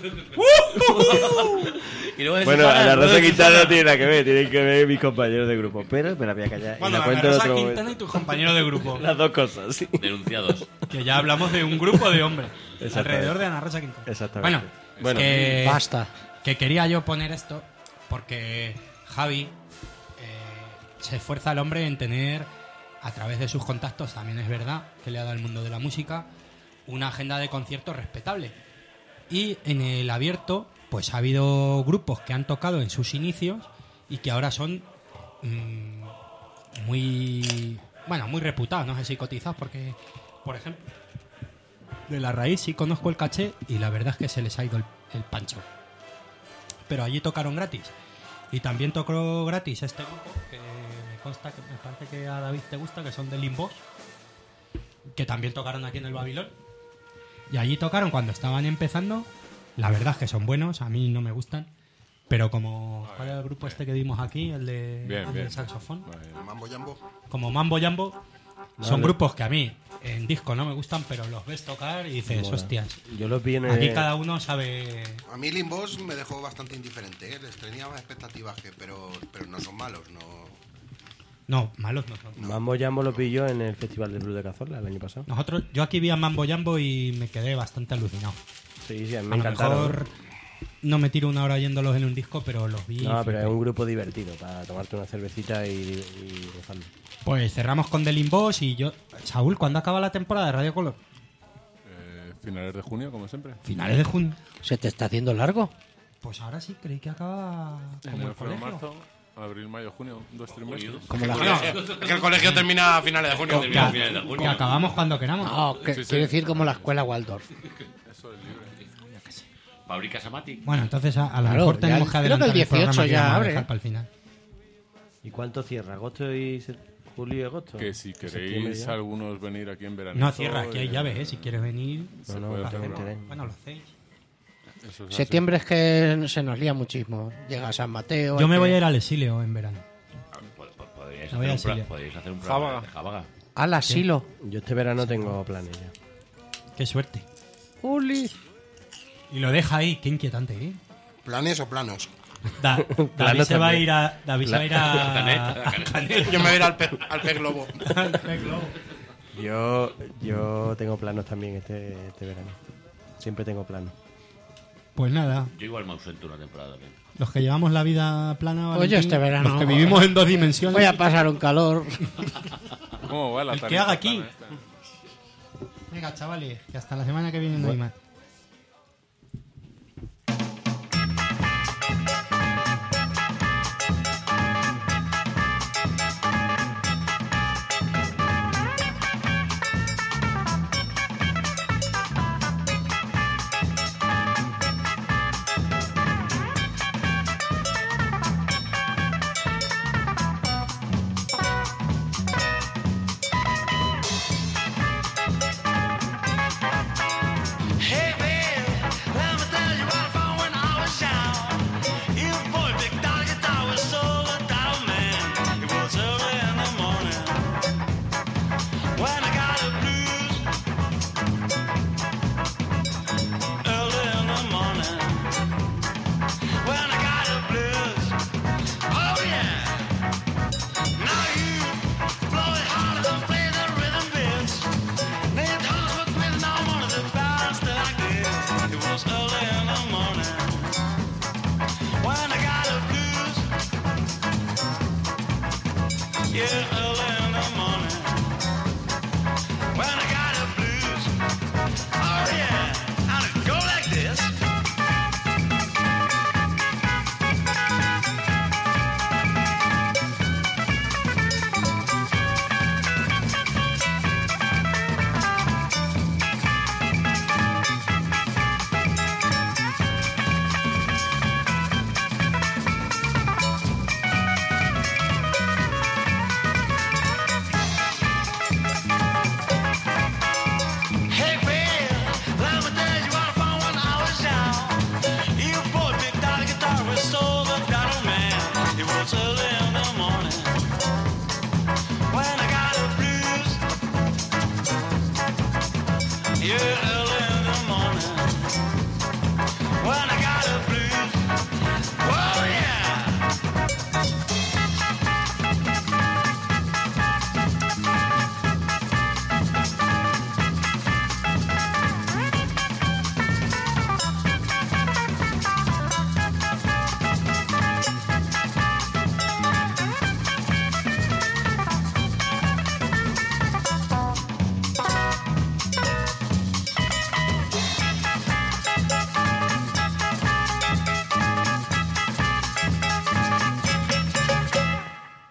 Y luego de Bueno, separar, a la luego Rosa de Quintana no separar. tienen nada que ver, tienen que ver mis compañeros de grupo. Pero me la voy a callar Bueno, y la Ana cuento en Rosa otro Quintana momento. y tus compañeros de grupo. Las dos cosas, sí. Denunciados. Que ya hablamos de un grupo de hombres. Exactamente. Alrededor de Ana Rosa Quintana. Exactamente. Bueno, Bueno. que, Basta. que quería yo poner esto porque Javi eh, se esfuerza el hombre en tener, a través de sus contactos, también es verdad que le ha dado el mundo de la música, una agenda de conciertos respetable. Y en el abierto, pues ha habido grupos que han tocado en sus inicios y que ahora son mm, muy, bueno, muy reputados, no sé si cotizados, porque, por ejemplo, de La Raíz sí conozco el caché y la verdad es que se les ha ido el, el pancho. Pero allí tocaron gratis. Y también tocó gratis este grupo, que me consta que me parece que a David te gusta, que son de Limbos, que también tocaron aquí en el Babilón. Y allí tocaron cuando estaban empezando. La verdad es que son buenos, a mí no me gustan. Pero como... ¿Cuál era el grupo este que dimos aquí? El de Bien, el bien. del saxofón. Mambo Jambo. Como Mambo Jambo. Son Vale. grupos que a mí en disco no me gustan, pero los ves tocar y dices, Mola. hostias. Yo los vi en Aquí el- cada uno sabe... A mí Limbos me dejó bastante indiferente, ¿eh? Les tenía más expectativas, que, pero, pero no son malos, no. No, malos no son. Mambo Jambo los vi yo en el Festival de Blues de Cazorla el año pasado. Nosotros, yo aquí vi a Mambo Jambo y me quedé bastante alucinado. Sí, sí, a mí A me lo encantaron. mejor no me tiro una hora oyéndolos en un disco, pero los vi. y No, pero flipé. es un grupo divertido para tomarte una cervecita y, y gozarlo. Pues cerramos con The Limbos y yo... Saúl, ¿cuándo acaba la temporada de Radio Color? Eh, finales de junio, como siempre. Finales de junio. ¿Se te está haciendo largo? Pues ahora sí, creí que acaba como Enero, el febrero, colegio. marzo, abril, mayo, junio, dos trimestres. Como la Es que el colegio termina a finales de junio. Termina a finales de junio. Que acabamos cuando queramos. No, que, Sí, sí. quiero decir como la escuela Waldorf. Eso es libre. Fabricas Amati. Bueno, entonces a, a lo Claro, mejor ya tenemos el- que creo que adelantar el el programa dieciocho que ya íbamos a abre, dejar ¿eh? para el final. ¿Y cuánto cierra? ¿Agosto y se- julio y agosto? Que si ¿Septiembre queréis ya? algunos venir aquí en verano. No cierra, aquí hay llaves, ¿eh? Si quieres venir... No, no, puede la hacer, gente ¿no? ven. Bueno, lo hacéis. Eso es así. Septiembre es que se nos lía muchísimo. Llega San Mateo. Yo hay me que- voy a ir al exilio en verano. Pod- pod- Podríais Me voy hacer, a un pro- Silia. podríais hacer un programa Jábaga. de Jábaga. Al asilo. Yo este verano tengo planes ya. Qué suerte. Uli. Y lo deja ahí, qué inquietante, ¿eh? ¿Planes o planos? Da- David se va a ir a... David se va a ir a... Yo me voy a ir al pez, al pez globo. al Pez Globo. Yo, yo tengo planos también este, este verano. Siempre tengo planos. Pues nada, Yo igual me ausento una temporada también. los que llevamos la vida plana... Oye, Valentín, este verano- los que vivimos en dos dimensiones... Voy a pasar un calor. ¿Cómo va la El que tarifa haga aquí. plana esta? Venga, chavales, que hasta la semana que viene no hay más.